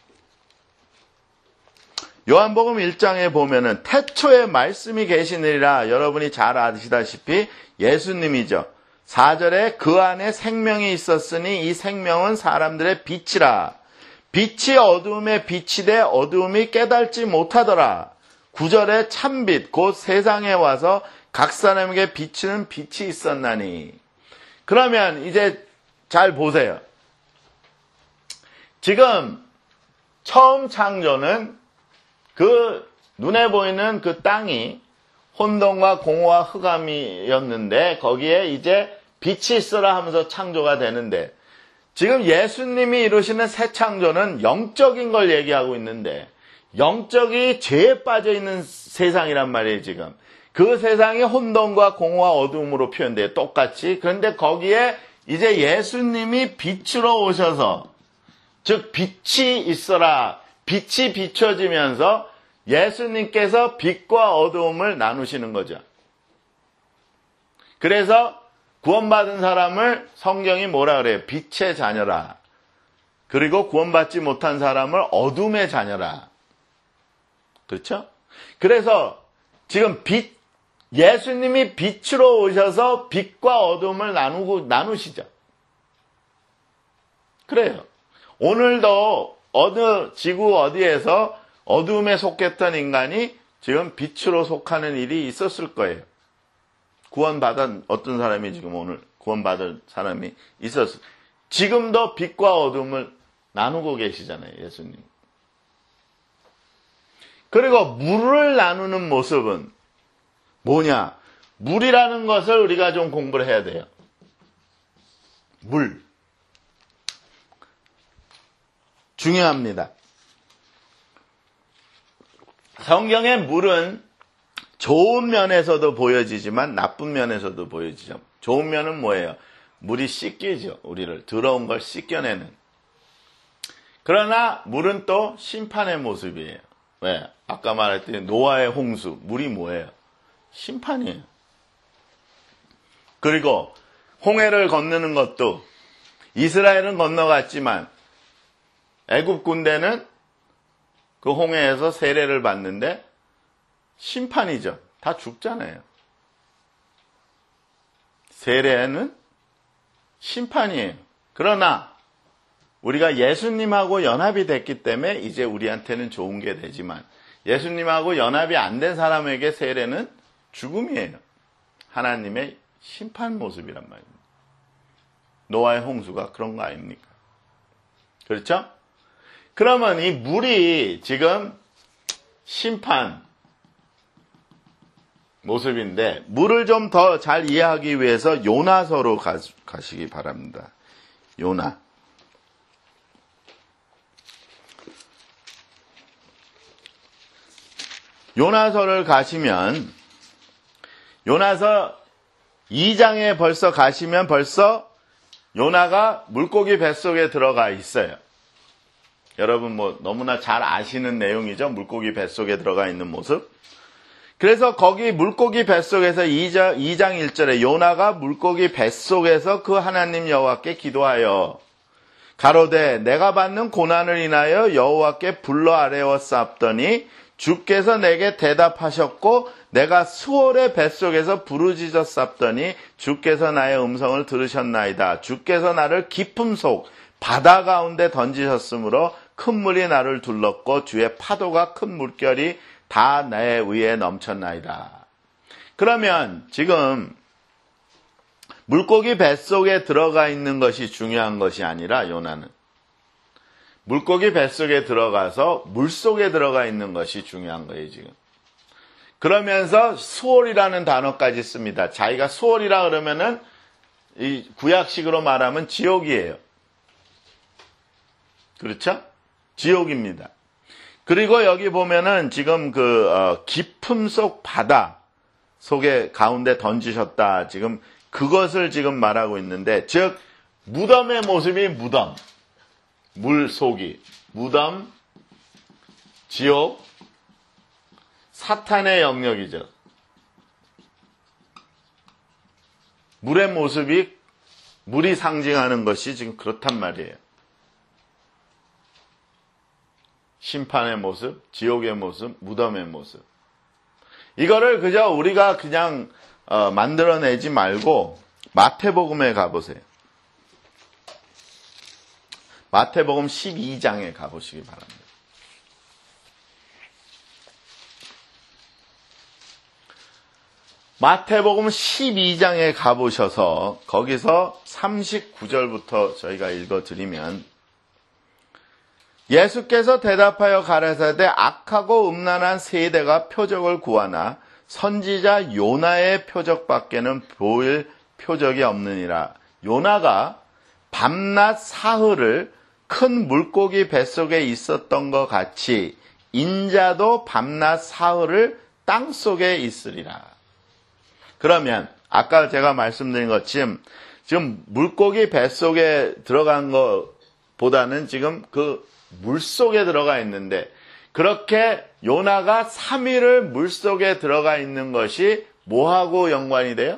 [SPEAKER 1] 요한복음 일 장에 보면은 태초에 말씀이 계시느니라. 여러분이 잘 아시다시피 예수님이죠. 사 절에 그 안에 생명이 있었으니 이 생명은 사람들의 빛이라. 빛이 어두움에 빛이 돼 어두움이 깨달지 못하더라. 구 절에 참빛 곧 세상에 와서 각 사람에게 비치는 빛이 있었나니. 그러면 이제 잘 보세요. 지금 처음 창조는 그 눈에 보이는 그 땅이 혼돈과 공허와 흑암이었는데 거기에 이제 빛이 있어라 하면서 창조가 되는데 지금 예수님이 이루시는 새 창조는 영적인 걸 얘기하고 있는데 영적이 죄에 빠져 있는 세상이란 말이에요. 지금 그 세상이 혼돈과 공허와 어두움으로 표현돼요. 똑같이. 그런데 거기에 이제 예수님이 빛으로 오셔서 즉 빛이 있어라. 빛이 비춰지면서 예수님께서 빛과 어두움을 나누시는 거죠. 그래서 구원받은 사람을 성경이 뭐라 그래요? 빛의 자녀라. 그리고 구원받지 못한 사람을 어둠의 자녀라. 그렇죠? 그래서 지금 빛, 예수님이 빛으로 오셔서 빛과 어둠을 나누고, 나누시죠. 그래요. 오늘도 어느 지구 어디에서 어둠에 속했던 인간이 지금 빛으로 속하는 일이 있었을 거예요. 구원받은 어떤 사람이 지금 오늘 구원받은 사람이 있었어요. 지금도 빛과 어둠을 나누고 계시잖아요. 예수님. 그리고 물을 나누는 모습은 뭐냐? 물이라는 것을 우리가 좀 공부를 해야 돼요. 물. 중요합니다. 성경의 물은 좋은 면에서도 보여지지만 나쁜 면에서도 보여지죠. 좋은 면은 뭐예요? 물이 씻기죠. 우리를 더러운 걸 씻겨내는. 그러나 물은 또 심판의 모습이에요. 왜? 아까 말했더니 노아의 홍수. 물이 뭐예요? 심판이에요. 그리고 홍해를 건너는 것도 이스라엘은 건너갔지만 애굽 군대는 그 홍해에서 세례를 받는데 심판이죠. 다 죽잖아요. 세례는 심판이에요. 그러나 우리가 예수님하고 연합이 됐기 때문에 이제 우리한테는 좋은 게 되지만 예수님하고 연합이 안 된 사람에게 세례는 죽음이에요. 하나님의 심판 모습이란 말입니다. 노아의 홍수가 그런 거 아닙니까? 그렇죠? 그러면 이 물이 지금 심판 모습인데 물을 좀 더 잘 이해하기 위해서 요나서로 가, 가시기 바랍니다. 요나. 요나서를 가시면 요나서 이 장에 벌써 가시면 벌써 요나가 물고기 뱃속에 들어가 있어요. 여러분 뭐 너무나 잘 아시는 내용이죠. 물고기 뱃속에 들어가 있는 모습. 그래서 거기 물고기 뱃속에서 이 장 일 절에 요나가 물고기 뱃속에서 그 하나님 여호와께 기도하여 가로되 내가 받는 고난을 인하여 여호와께 불러 아뢰었사옵더니 주께서 내게 대답하셨고 내가 수월의 뱃속에서 부르짖었사옵더니 주께서 나의 음성을 들으셨나이다. 주께서 나를 깊음 속 바다 가운데 던지셨으므로 큰 물이 나를 둘렀고 주의 파도가 큰 물결이 다 내 위에 넘쳤나이다. 그러면 지금 물고기 뱃속에 들어가 있는 것이 중요한 것이 아니라 요나는 물고기 뱃속에 들어가서 물속에 들어가 있는 것이 중요한 거예요, 지금. 그러면서 수월이라는 단어까지 씁니다. 자기가 수월이라 그러면은 이 구약식으로 말하면 지옥이에요. 그렇죠? 지옥입니다. 그리고 여기 보면은 지금 그 어, 깊음 속 바다 속에 가운데 던지셨다. 지금 그것을 지금 말하고 있는데, 즉 무덤의 모습이 무덤, 물 속이 무덤, 지옥, 사탄의 영역이죠. 물의 모습이 물이 상징하는 것이 지금 그렇단 말이에요. 심판의 모습, 지옥의 모습, 무덤의 모습. 이거를 그저 우리가 그냥 어, 만들어내지 말고 마태복음에 가보세요. 마태복음 십이 장에 가보시기 바랍니다. 마태복음 십이 장에 가보셔서 거기서 삼십구 절부터 저희가 읽어드리면 예수께서 대답하여 가라사대 악하고 음란한 세대가 표적을 구하나 선지자 요나의 표적밖에는 보일 표적이 없느니라. 요나가 밤낮 사흘을 큰 물고기 뱃속에 있었던 것 같이 인자도 밤낮 사흘을 땅속에 있으리라. 그러면 아까 제가 말씀드린 것처럼 지금 물고기 뱃속에 들어간 것보다는 지금 그 물속에 들어가 있는데, 그렇게 요나가 삼 일을 물속에 들어가 있는 것이 뭐하고 연관이 돼요?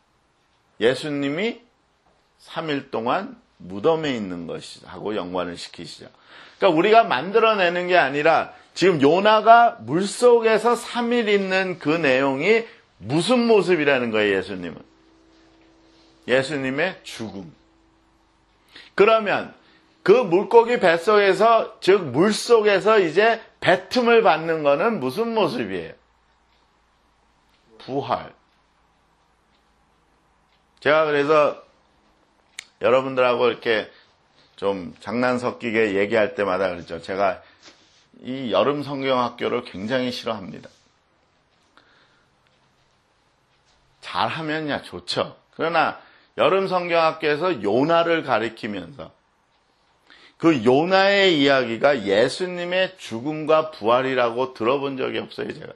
[SPEAKER 1] 예수님이 삼 일 동안 무덤에 있는 것하고 연관을 시키시죠. 그러니까 우리가 만들어내는 게 아니라 지금 요나가 물속에서 삼 일 있는 그 내용이 무슨 모습이라는 거예요, 예수님은? 예수님의 죽음. 그러면 그 물고기 뱃속에서, 즉 물속에서 이제 뱉음을 받는 거는 무슨 모습이에요? 부활. 제가 그래서 여러분들하고 이렇게 좀 장난 섞이게 얘기할 때마다 그러죠. 제가 이 여름 성경학교를 굉장히 싫어합니다. 잘하면야 좋죠. 그러나 여름 성경학교에서 요나를 가리키면서 그 요나의 이야기가 예수님의 죽음과 부활이라고 들어본 적이 없어요, 제가.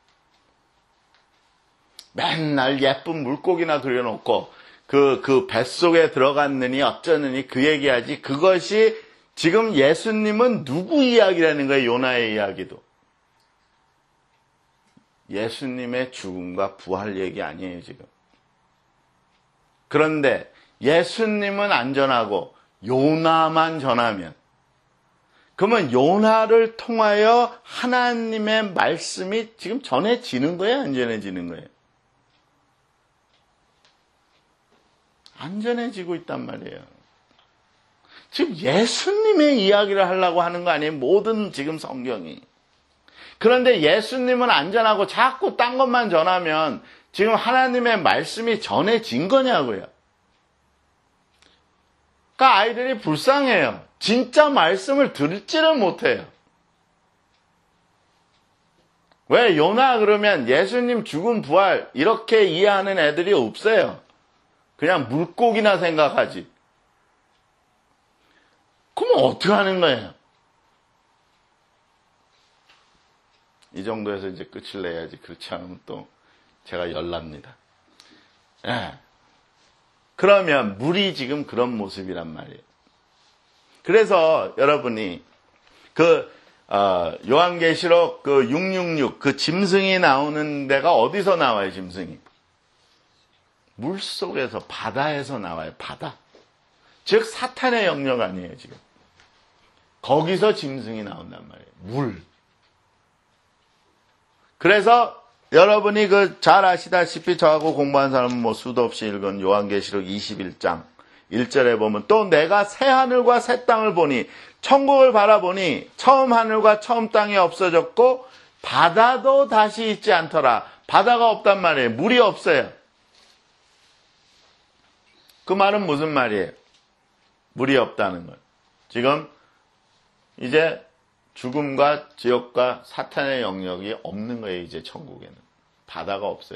[SPEAKER 1] 맨날 예쁜 물고기나 그려놓고 그, 그 뱃속에 들어갔느니 어쩌느니 그 얘기하지. 그것이 지금 예수님은 누구 이야기라는 거예요, 요나의 이야기도. 예수님의 죽음과 부활 얘기 아니에요, 지금. 그런데 예수님은 안전하고 요나만 전하면, 그러면 요나를 통하여 하나님의 말씀이 지금 전해지는 거예요, 안 전해지는 거예요? 안 전해지고 있단 말이에요. 지금 예수님의 이야기를 하려고 하는 거 아니에요, 모든 지금 성경이. 그런데 예수님은 안전하고 자꾸 딴 것만 전하면 지금 하나님의 말씀이 전해진 거냐고요. 그러니까 아이들이 불쌍해요. 진짜 말씀을 듣지를 못해요. 왜? 요나 그러면 예수님 죽음 부활 이렇게 이해하는 애들이 없어요. 그냥 물고기나 생각하지. 그럼 어떻게 하는 거예요? 이 정도에서 이제 끝을 내야지. 그렇지 않으면 또 제가 열납니다. 예. 그러면 물이 지금 그런 모습이란 말이에요. 그래서 여러분이 그 어, 요한계시록 그 육육육 그 짐승이 나오는 데가 어디서 나와요? 짐승이 물 속에서 바다에서 나와요. 바다. 즉 사탄의 영역 아니에요. 지금 거기서 짐승이 나온단 말이에요. 물. 그래서 여러분이 그 잘 아시다시피 저하고 공부한 사람은 뭐 수도 없이 읽은 요한계시록 이십일 장 일 절에 보면 또 내가 새 하늘과 새 땅을 보니 천국을 바라보니 처음 하늘과 처음 땅이 없어졌고 바다도 다시 있지 않더라. 바다가 없단 말이에요. 물이 없어요. 그 말은 무슨 말이에요? 물이 없다는 걸. 지금 이제 죽음과 지옥과 사탄의 영역이 없는 거예요. 이제 천국에는. 바다가 없어요.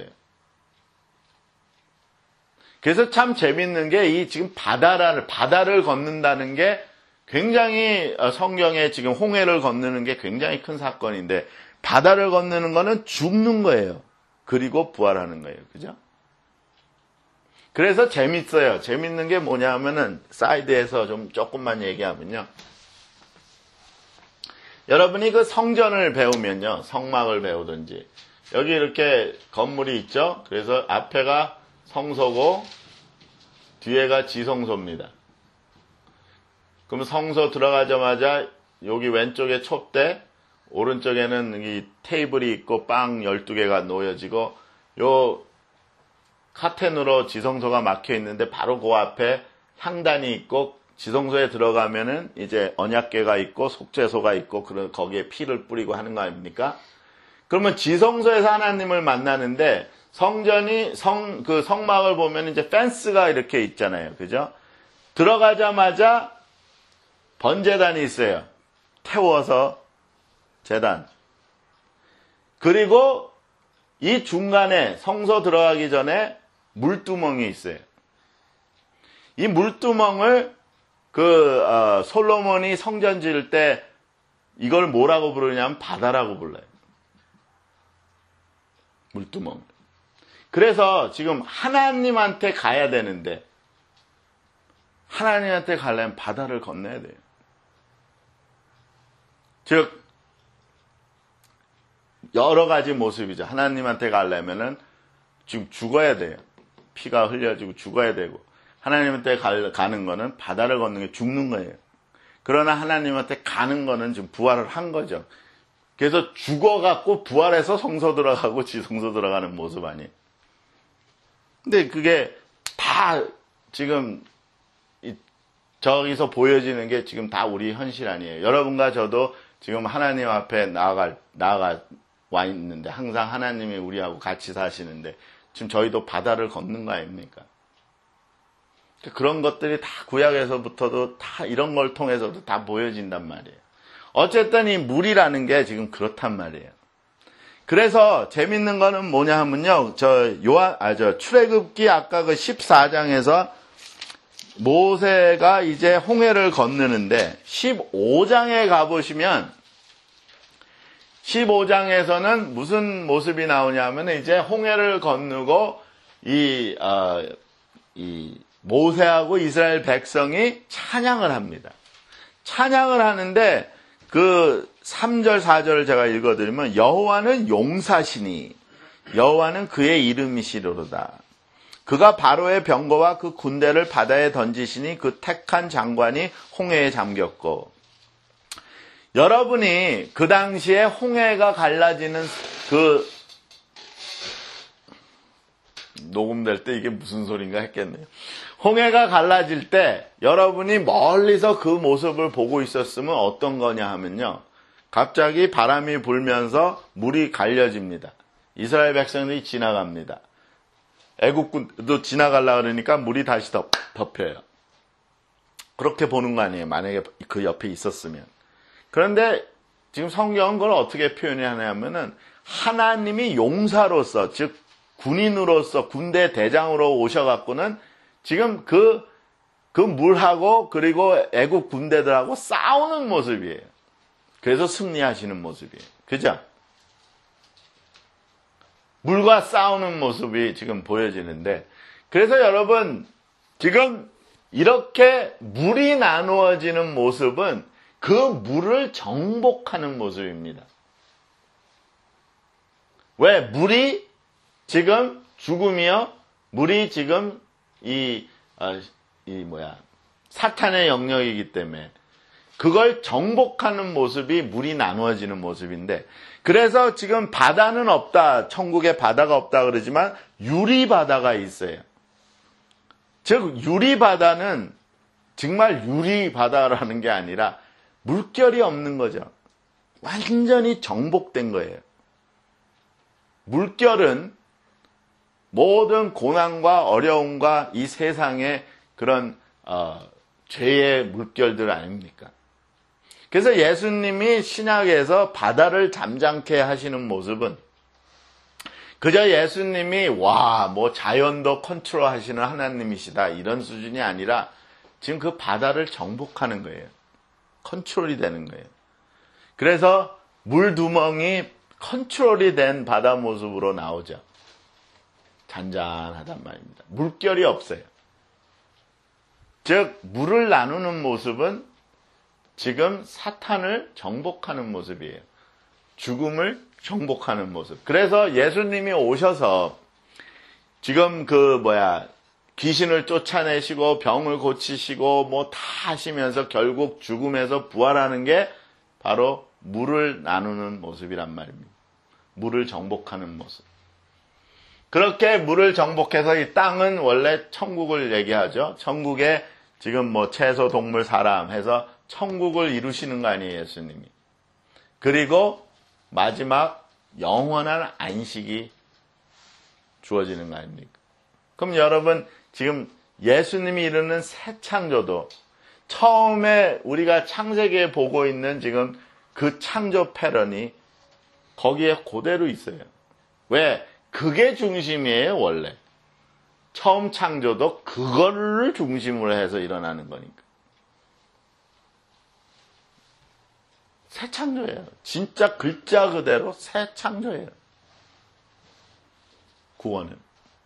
[SPEAKER 1] 그래서 참 재밌는 게 이 지금 바다를, 바다를 걷는다는 게 굉장히 성경에 지금 홍해를 건너는 게 굉장히 큰 사건인데 바다를 건너는 거는 죽는 거예요. 그리고 부활하는 거예요. 그죠? 그래서 재밌어요. 재밌는 게 뭐냐 하면은 사이드에서 좀 조금만 얘기하면요. 여러분이 그 성전을 배우면요. 성막을 배우든지 여기 이렇게 건물이 있죠. 그래서 앞에가 성소고 뒤에가 지성소입니다. 그럼 성소 들어가자마자 여기 왼쪽에 촛대, 오른쪽에는 이 테이블이 있고 빵 열두 개가 놓여지고 요 카텐으로 지성소가 막혀 있는데 바로 그 앞에 향단이 있고 지성소에 들어가면은 이제 언약궤가 있고 속죄소가 있고 그런 거기에 피를 뿌리고 하는 거 아닙니까? 그러면 지성소에서 하나님을 만나는데 성전이 성 그 성막을 보면 이제 펜스가 이렇게 있잖아요. 그죠? 들어가자마자 번제단이 있어요. 태워서 제단. 그리고 이 중간에 성소 들어가기 전에 물두멍이 있어요. 이 물두멍을 그 어, 솔로몬이 성전 지을 때 이걸 뭐라고 부르냐면 바다라고 불러요. 물두멍. 그래서 지금 하나님한테 가야 되는데 하나님한테 가려면 바다를 건너야 돼요. 즉 여러 가지 모습이죠. 하나님한테 가려면은 지금 죽어야 돼요. 피가 흘려지고 죽어야 되고 하나님한테 가는 거는 바다를 걷는 게 죽는 거예요. 그러나 하나님한테 가는 거는 지금 부활을 한 거죠. 그래서 죽어갖고 부활해서 성소 들어가고 지성소 들어가는 모습 아니에요. 근데 그게 다 지금 저기서 보여지는 게 지금 다 우리 현실 아니에요. 여러분과 저도 지금 하나님 앞에 나아가, 나아가 와 있는데 항상 하나님이 우리하고 같이 사시는데 지금 저희도 바다를 걷는 거 아닙니까? 그런 것들이 다 구약에서부터도 다 이런 걸 통해서도 다 보여진단 말이에요. 어쨌든 이 물이라는 게 지금 그렇단 말이에요. 그래서 재밌는 거는 뭐냐 하면요. 저 요한, 아, 저 출애굽기 아까 그 십사 장에서 모세가 이제 홍해를 건너는데 십오 장에 가보시면 십오 장에서는 무슨 모습이 나오냐면 이제 홍해를 건너고 이, 어, 이 모세하고 이스라엘 백성이 찬양을 합니다. 찬양을 하는데 그 삼 절 사 절을 제가 읽어드리면 여호와는 용사시니 여호와는 그의 이름이시로다. 그가 바로의 병거와 그 군대를 바다에 던지시니 그 택한 장관이 홍해에 잠겼고 여러분이 그 당시에 홍해가 갈라지는 그 녹음될 때 이게 무슨 소린가 했겠네요. 홍해가 갈라질 때 여러분이 멀리서 그 모습을 보고 있었으면 어떤 거냐 하면요. 갑자기 바람이 불면서 물이 갈려집니다. 이스라엘 백성들이 지나갑니다. 애국군도 지나가려고 그러니까 물이 다시 덮, 덮여요. 그렇게 보는 거 아니에요. 만약에 그 옆에 있었으면. 그런데 지금 성경은 그걸 어떻게 표현하냐면은 하나님이 용사로서 즉 군인으로서 군대 대장으로 오셔갖고는 지금 그, 그 물하고 그리고 애국 군대들하고 싸우는 모습이에요. 그래서 승리하시는 모습이에요. 그죠? 물과 싸우는 모습이 지금 보여지는데 그래서 여러분, 지금 이렇게 물이 나누어지는 모습은 그 물을 정복하는 모습입니다. 왜? 물이 지금 죽음이요? 물이 지금 이, 어, 이 뭐야, 사탄의 영역이기 때문에 그걸 정복하는 모습이 물이 나누어지는 모습인데, 그래서 지금 바다는 없다, 천국에 바다가 없다 그러지만 유리 바다가 있어요. 즉 유리 바다는 정말 유리 바다라는 게 아니라 물결이 없는 거죠. 완전히 정복된 거예요. 물결은 모든 고난과 어려움과 이 세상의 그런 어, 죄의 물결들 아닙니까? 그래서 예수님이 신약에서 바다를 잠잠케 하시는 모습은 그저 예수님이 와, 뭐 자연도 컨트롤 하시는 하나님이시다 이런 수준이 아니라 지금 그 바다를 정복하는 거예요. 컨트롤이 되는 거예요. 그래서 물두멍이 컨트롤이 된 바다 모습으로 나오죠. 잔잔하단 말입니다. 물결이 없어요. 즉 물을 나누는 모습은 지금 사탄을 정복하는 모습이에요. 죽음을 정복하는 모습. 그래서 예수님이 오셔서 지금 그 뭐야 귀신을 쫓아내시고 병을 고치시고 뭐 다 하시면서 결국 죽음에서 부활하는 게 바로 물을 나누는 모습이란 말입니다. 물을 정복하는 모습. 그렇게 물을 정복해서 이 땅은 원래 천국을 얘기하죠. 천국에 지금 뭐 채소, 동물, 사람 해서 천국을 이루시는 거 아니에요, 예수님이. 그리고 마지막 영원한 안식이 주어지는 거 아닙니까? 그럼 여러분 지금 예수님이 이루는 새 창조도 처음에 우리가 창세기에 보고 있는 지금 그 창조 패런이 거기에 그대로 있어요. 왜? 그게 중심이에요, 원래. 처음 창조도 그거를 중심으로 해서 일어나는 거니까. 새 창조예요. 진짜 글자 그대로 새 창조예요. 구원은.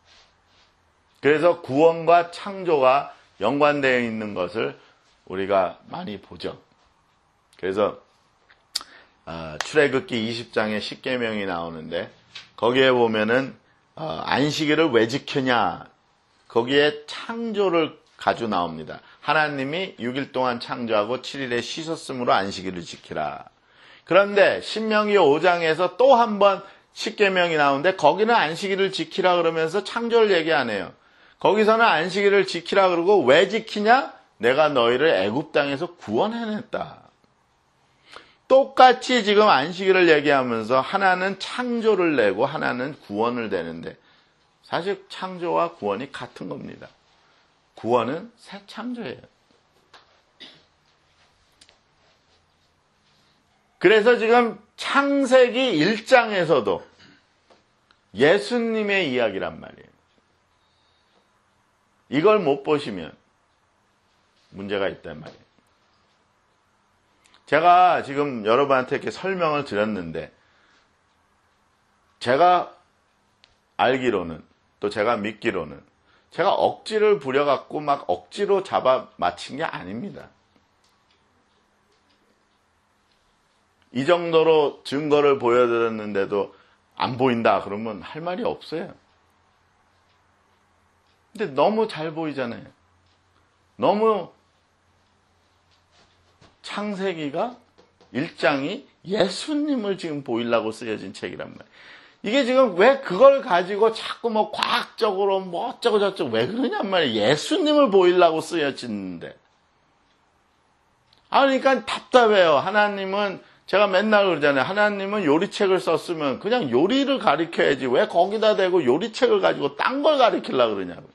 [SPEAKER 1] 그래서 구원과 창조가 연관되어 있는 것을 우리가 많이 보죠. 그래서 어, 출애굽기 이십 장에 십계명이 나오는데 거기에 보면은 어, 안식일을 왜 지키냐? 거기에 창조를 가지고 나옵니다. 하나님이 육 일 동안 창조하고 칠 일에 쉬셨으므로 안식일을 지키라. 그런데 신명기 오 장에서 또 한 번 십계명이 나오는데 거기는 안식일을 지키라 그러면서 창조를 얘기 안 해요. 거기서는 안식일을 지키라 그러고 왜 지키냐? 내가 너희를 애굽 땅에서 구원해냈다. 똑같이 지금 안식일을 얘기하면서 하나는 창조를 내고 하나는 구원을 내는데 사실 창조와 구원이 같은 겁니다. 구원은 새 창조예요. 그래서 지금 창세기 일 장에서도 예수님의 이야기란 말이에요. 이걸 못 보시면 문제가 있단 말이에요. 제가 지금 여러분한테 이렇게 설명을 드렸는데 제가 알기로는 또 제가 믿기로는 제가 억지를 부려갖고 막 억지로 잡아 맞힌 게 아닙니다. 이 정도로 증거를 보여드렸는데도 안 보인다 그러면 할 말이 없어요. 근데 너무 잘 보이잖아요. 너무 창세기가 일 장이 예수님을 지금 보이려고 쓰여진 책이란 말이에요. 이게 지금 왜 그걸 가지고 자꾸 뭐 과학적으로 뭐 어쩌고 저쩌고 왜 그러냔 말이에요. 예수님을 보이려고 쓰여진데. 아, 그러니까 답답해요. 하나님은 제가 맨날 그러잖아요. 하나님은 요리책을 썼으면 그냥 요리를 가르쳐야지 왜 거기다 대고 요리책을 가지고 딴 걸 가르치려고 그러냐고요.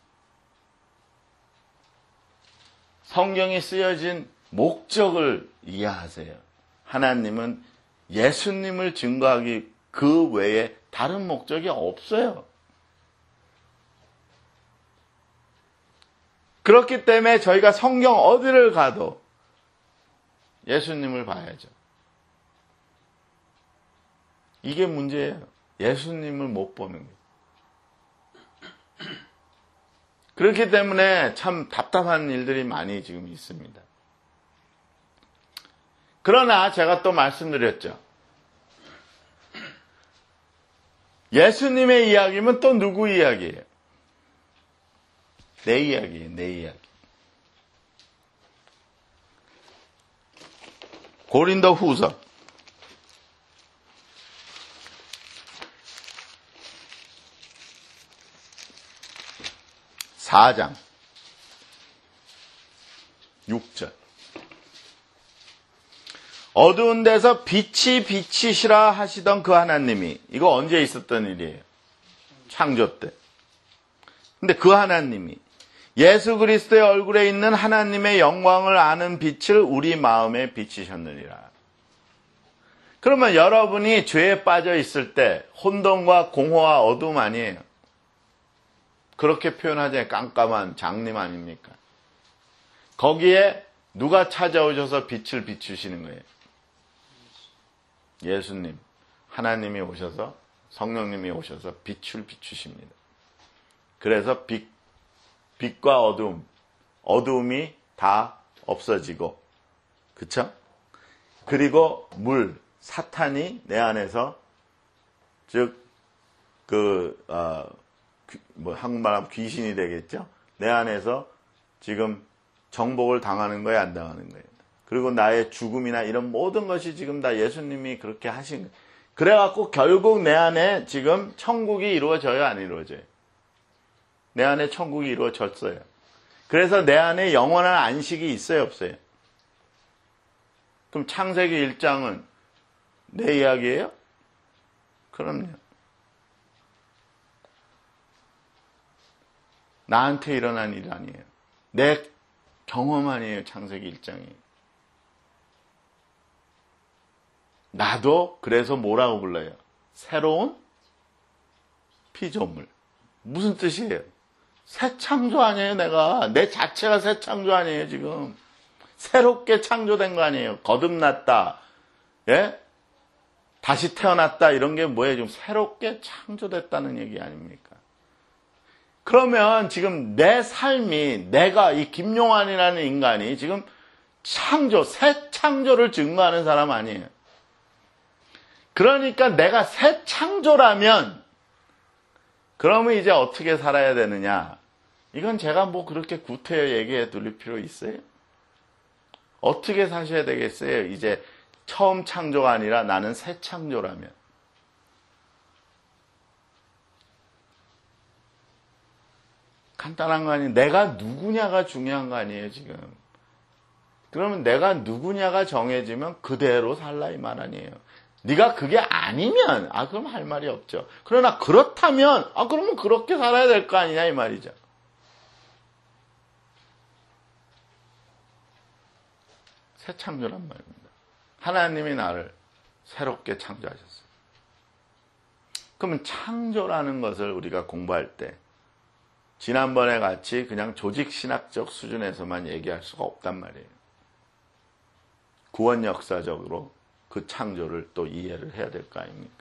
[SPEAKER 1] 성경이 쓰여진 목적을 이해하세요. 하나님은 예수님을 증거하기 그 외에 다른 목적이 없어요. 그렇기 때문에 저희가 성경 어디를 가도 예수님을 봐야죠. 이게 문제예요. 예수님을 못 보는 거예요. 그렇기 때문에 참 답답한 일들이 많이 지금 있습니다. 그러나 제가 또 말씀드렸죠. 예수님의 이야기면 또 누구 이야기예요? 내 이야기예요, 내 이야기. 고린도 후서 사 장 육 절. 어두운 데서 빛이 비치시라 하시던 그 하나님이, 이거 언제 있었던 일이에요? 창조 때. 근데 그 하나님이 예수 그리스도의 얼굴에 있는 하나님의 영광을 아는 빛을 우리 마음에 비치셨느니라. 그러면 여러분이 죄에 빠져 있을 때 혼돈과 공허와 어두움 아니에요? 그렇게 표현하자면 깜깜한 장님 아닙니까? 거기에 누가 찾아오셔서 빛을 비추시는 거예요? 예수님, 하나님이 오셔서, 성령님이 오셔서 빛을 비추십니다. 그래서 빛, 빛과 어두움, 어두움이 다 없어지고, 그쵸? 그리고 물, 사탄이 내 안에서, 즉, 그, 어, 뭐, 한국말 하면 귀신이 되겠죠? 내 안에서 지금 정복을 당하는 거예요, 안 당하는 거예요? 그리고 나의 죽음이나 이런 모든 것이 지금 다 예수님이 그렇게 하신 거예요. 그래갖고 결국 내 안에 지금 천국이 이루어져요, 안 이루어져요? 내 안에 천국이 이루어졌어요. 그래서 내 안에 영원한 안식이 있어요, 없어요? 그럼 창세기 일 장은 내 이야기예요? 그럼요. 나한테 일어난 일 아니에요. 내 경험 아니에요, 창세기 일 장이. 나도 그래서 뭐라고 불러요? 새로운 피조물. 무슨 뜻이에요? 새 창조 아니에요, 내가. 내 자체가 새 창조 아니에요, 지금. 새롭게 창조된 거 아니에요. 거듭났다. 예? 다시 태어났다. 이런 게 뭐예요? 지금 새롭게 창조됐다는 얘기 아닙니까? 그러면 지금 내 삶이, 내가 이 김용환이라는 인간이 지금 창조, 새 창조를 증거하는 사람 아니에요. 그러니까 내가 새 창조라면, 그러면 이제 어떻게 살아야 되느냐? 이건 제가 뭐 그렇게 구태여 얘기해 둘 필요 있어요? 어떻게 사셔야 되겠어요? 이제 처음 창조가 아니라 나는 새 창조라면. 간단한 거 아니에요. 내가 누구냐가 중요한 거 아니에요, 지금. 그러면 내가 누구냐가 정해지면 그대로 살라 이 말 아니에요. 네가 그게 아니면 아 그럼 할 말이 없죠. 그러나 그렇다면 아 그러면 그렇게 살아야 될 거 아니냐 이 말이죠. 새 창조란 말입니다. 하나님이 나를 새롭게 창조하셨어요. 그러면 창조라는 것을 우리가 공부할 때 지난번에 같이 그냥 조직신학적 수준에서만 얘기할 수가 없단 말이에요. 구원 역사적으로 그 창조를 또 이해를 해야 될 거 아닙니까?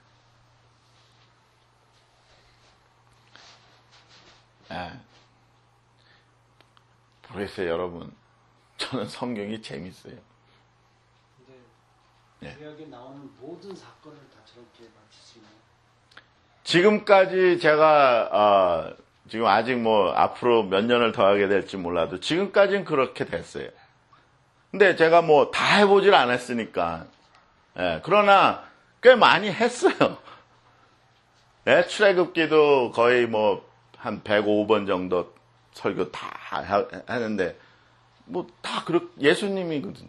[SPEAKER 1] 예. 모르겠어요, 여러분. 저는 성경이 재밌어요.
[SPEAKER 2] 근데 구약에 나오는 모든 사건을 다 저렇게 맞출 수 있나요?
[SPEAKER 1] 지금까지 제가 어, 지금 아직 뭐 앞으로 몇 년을 더 하게 될지 몰라도 지금까지는 그렇게 됐어요. 근데 제가 뭐 다 해보질 않았으니까. 예, 그러나 꽤 많이 했어요. 예, 출애굽기도 거의 뭐 한 백오 번 정도 설교 다 하, 하는데 뭐 다 그렇게 예수님이거든요.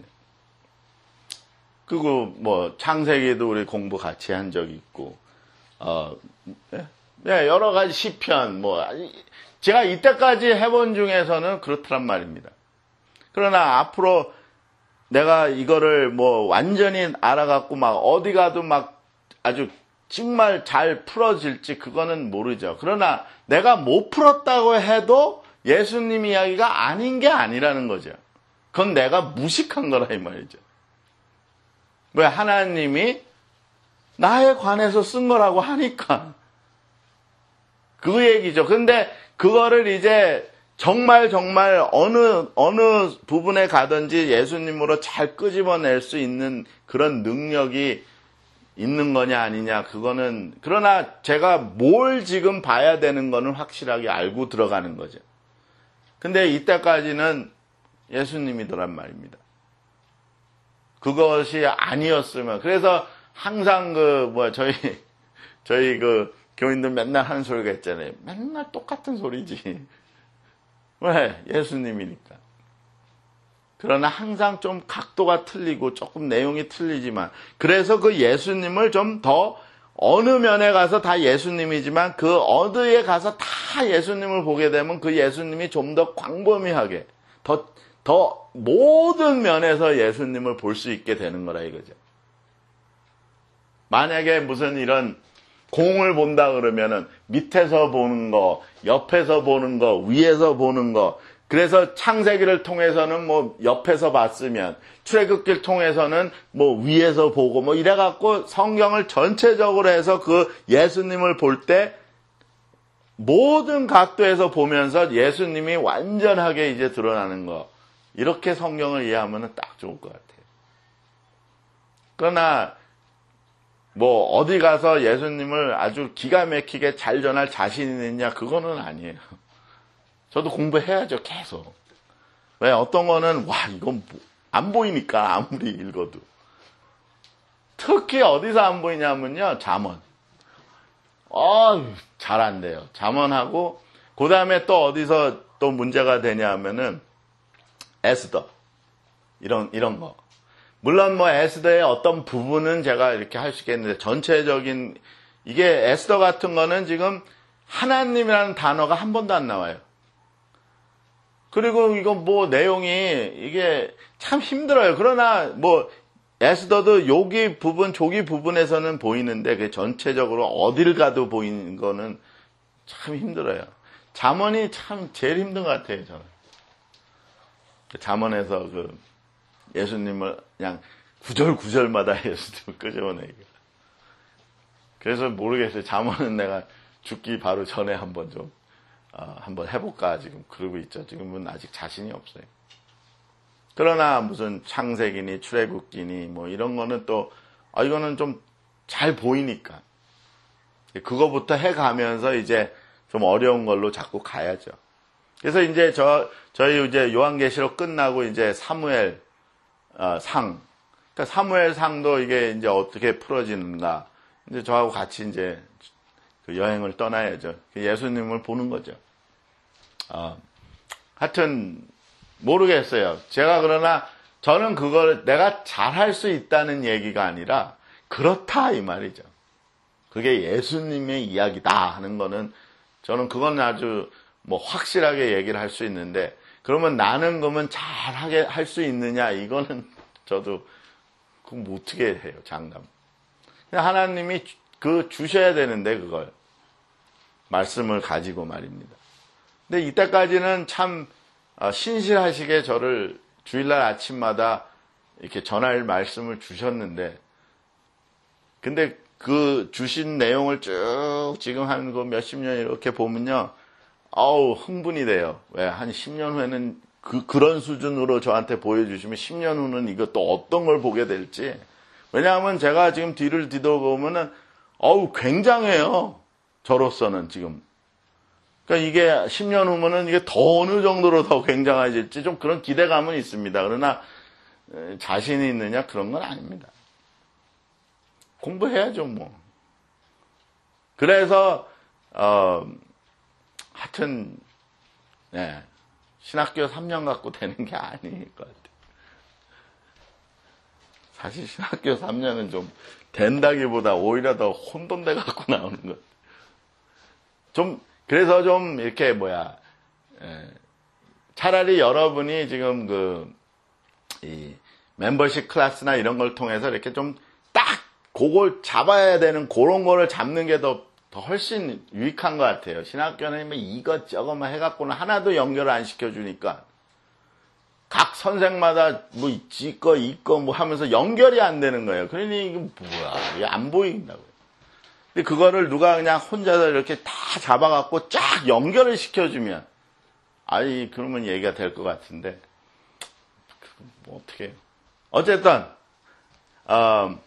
[SPEAKER 1] 그리고 뭐 창세기도 우리 공부 같이 한 적이 있고 어, 예, 예, 여러 가지 시편 뭐 제가 이때까지 해본 중에서는 그렇더란 말입니다. 그러나 앞으로 내가 이거를 뭐 완전히 알아갖고 막 어디 가도 막 아주 정말 잘 풀어질지 그거는 모르죠. 그러나 내가 못 풀었다고 해도 예수님 이야기가 아닌 게 아니라는 거죠. 그건 내가 무식한 거라 이 말이죠. 왜 하나님이 나에 관해서 쓴 거라고 하니까 그 얘기죠. 근데 그거를 이제 정말 정말 어느 어느 부분에 가든지 예수님으로 잘 끄집어낼 수 있는 그런 능력이 있는 거냐 아니냐 그거는 그러나 제가 뭘 지금 봐야 되는 거는 확실하게 알고 들어가는 거죠. 근데 이때까지는 예수님이더란 말입니다. 그것이 아니었으면 그래서 항상 그 뭐 저희 저희 그 교인들 맨날 하는 소리가 있잖아요. 맨날 똑같은 소리지. 왜? 예수님이니까. 그러나 항상 좀 각도가 틀리고 조금 내용이 틀리지만 그래서 그 예수님을 좀 더 어느 면에 가서 다 예수님이지만 그 어디에 가서 다 예수님을 보게 되면 그 예수님이 좀 더 광범위하게 더, 더 모든 면에서 예수님을 볼 수 있게 되는 거라 이거죠. 만약에 무슨 이런 공을 본다 그러면은 밑에서 보는 거, 옆에서 보는 거, 위에서 보는 거. 그래서 창세기를 통해서는 뭐 옆에서 봤으면 출애굽기를 통해서는 뭐 위에서 보고 뭐 이래 갖고 성경을 전체적으로 해서 그 예수님을 볼 때 모든 각도에서 보면서 예수님이 완전하게 이제 드러나는 거. 이렇게 성경을 이해하면 딱 좋을 것 같아요. 그러나 뭐 어디 가서 예수님을 아주 기가 막히게 잘 전할 자신이 있냐 그거는 아니에요. 저도 공부해야죠 계속. 왜 어떤 거는 와 이건 안 보이니까 아무리 읽어도. 특히 어디서 안 보이냐면요 잠언. 어, 잘 안 돼요. 잠언하고 그 다음에 또 어디서 또 문제가 되냐면은 에스더 이런 이런 거. 물론 뭐 에스더의 어떤 부분은 제가 이렇게 할 수 있겠는데 전체적인 이게 에스더 같은 거는 지금 하나님이라는 단어가 한 번도 안 나와요. 그리고 이거 뭐 내용이 이게 참 힘들어요. 그러나 뭐 에스더도 여기 부분 조기 부분에서는 보이는데 그 전체적으로 어딜 가도 보이는 거는 참 힘들어요. 잠언이 참 제일 힘든 것 같아요. 저는 잠언에서 그 예수님을 그냥 구절 구절마다 예수님을 끄집어내기. 그래서 모르겠어요. 잠언은 내가 죽기 바로 전에 한번 좀 어, 한번 해볼까 지금 그러고 있죠. 지금은 아직 자신이 없어요. 그러나 무슨 창세기니 출애굽기니 뭐 이런 거는 또 아, 이거는 좀 잘 보이니까 그거부터 해가면서 이제 좀 어려운 걸로 자꾸 가야죠. 그래서 이제 저 저희 이제 요한계시록 끝나고 이제 사무엘 어, 상, 그러니까 사무엘 상도 이게 이제 어떻게 풀어지는가. 이제 저하고 같이 이제 그 여행을 떠나야죠. 예수님을 보는 거죠. 어, 하여튼, 모르겠어요. 제가 그러나 저는 그걸 내가 잘할 수 있다는 얘기가 아니라 그렇다 이 말이죠. 그게 예수님의 이야기다 하는 거는 저는 그건 아주 뭐 확실하게 얘기를 할 수 있는데 그러면 나는 그러면 잘하게 할 수 있느냐 이거는 저도 그럼 어떻게 해요 장담. 하나님이 그 주셔야 되는데 그걸 말씀을 가지고 말입니다. 근데 이때까지는 참 신실하시게 저를 주일날 아침마다 이렇게 전할 말씀을 주셨는데 근데 그 주신 내용을 쭉 지금 한 그 몇십 년 이렇게 보면요. 아우 흥분이 돼요. 왜 한 십 년 후에는 그 그런 수준으로 저한테 보여주시면 십 년 후는 이거 또 어떤 걸 보게 될지. 왜냐하면 제가 지금 뒤를 뒤돌아보면은 어우 굉장해요. 저로서는 지금. 그러니까 이게 십 년 후면은 이게 더 어느 정도로 더 굉장해질지 좀 그런 기대감은 있습니다. 그러나 자신이 있느냐 그런 건 아닙니다. 공부해야죠 뭐. 그래서 어. 하여튼, 네. 신학교 삼 년 갖고 되는 게 아닐 것 같아요. 사실 신학교 삼 년은 좀 된다기보다 오히려 더 혼돈돼 갖고 나오는 것. 좀, 그래서 좀 이렇게 뭐야, 에, 차라리 여러분이 지금 그, 이 멤버십 클래스나 이런 걸 통해서 이렇게 좀 딱 그걸 잡아야 되는 그런 거를 잡는 게 더 더 훨씬 유익한 것 같아요. 신학교는 뭐 이것저것만 해갖고는 하나도 연결을 안 시켜주니까 각 선생마다 뭐 이거 이거 뭐 하면서 연결이 안 되는 거예요. 그러니 이게 뭐야 이게 안 보인다고요. 근데 그거를 누가 그냥 혼자서 이렇게 다 잡아갖고 쫙 연결을 시켜주면 아이, 그러면 얘기가 될 것 같은데, 뭐, 어떻게 해요. 어쨌든, 어,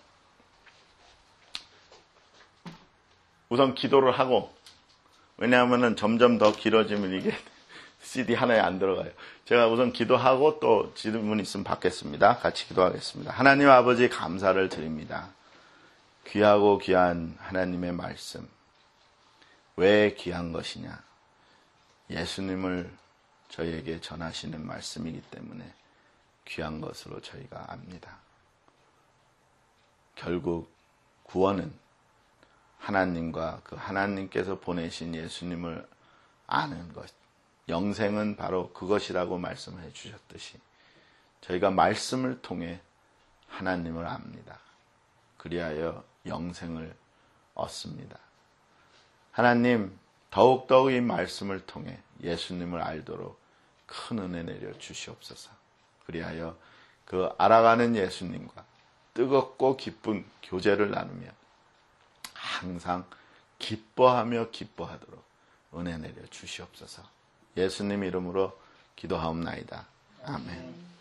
[SPEAKER 1] 우선 기도를 하고, 왜냐하면은 점점 더 길어지면 이게 씨디 하나에 안 들어가요. 제가 우선 기도하고 또 질문 있으면 받겠습니다. 같이 기도하겠습니다. 하나님 아버지 감사를 드립니다. 귀하고 귀한 하나님의 말씀. 왜 귀한 것이냐? 예수님을 저희에게 전하시는 말씀이기 때문에 귀한 것으로 저희가 압니다. 결국 구원은 하나님과 그 하나님께서 보내신 예수님을 아는 것, 영생은 바로 그것이라고 말씀을 해주셨듯이 저희가 말씀을 통해 하나님을 압니다. 그리하여 영생을 얻습니다. 하나님, 더욱더욱 이 말씀을 통해 예수님을 알도록 큰 은혜 내려 주시옵소서. 그리하여 그 알아가는 예수님과 뜨겁고 기쁜 교제를 나누며 항상 기뻐하며 기뻐하도록 은혜 내려 주시옵소서. 예수님 이름으로 기도하옵나이다. 아멘.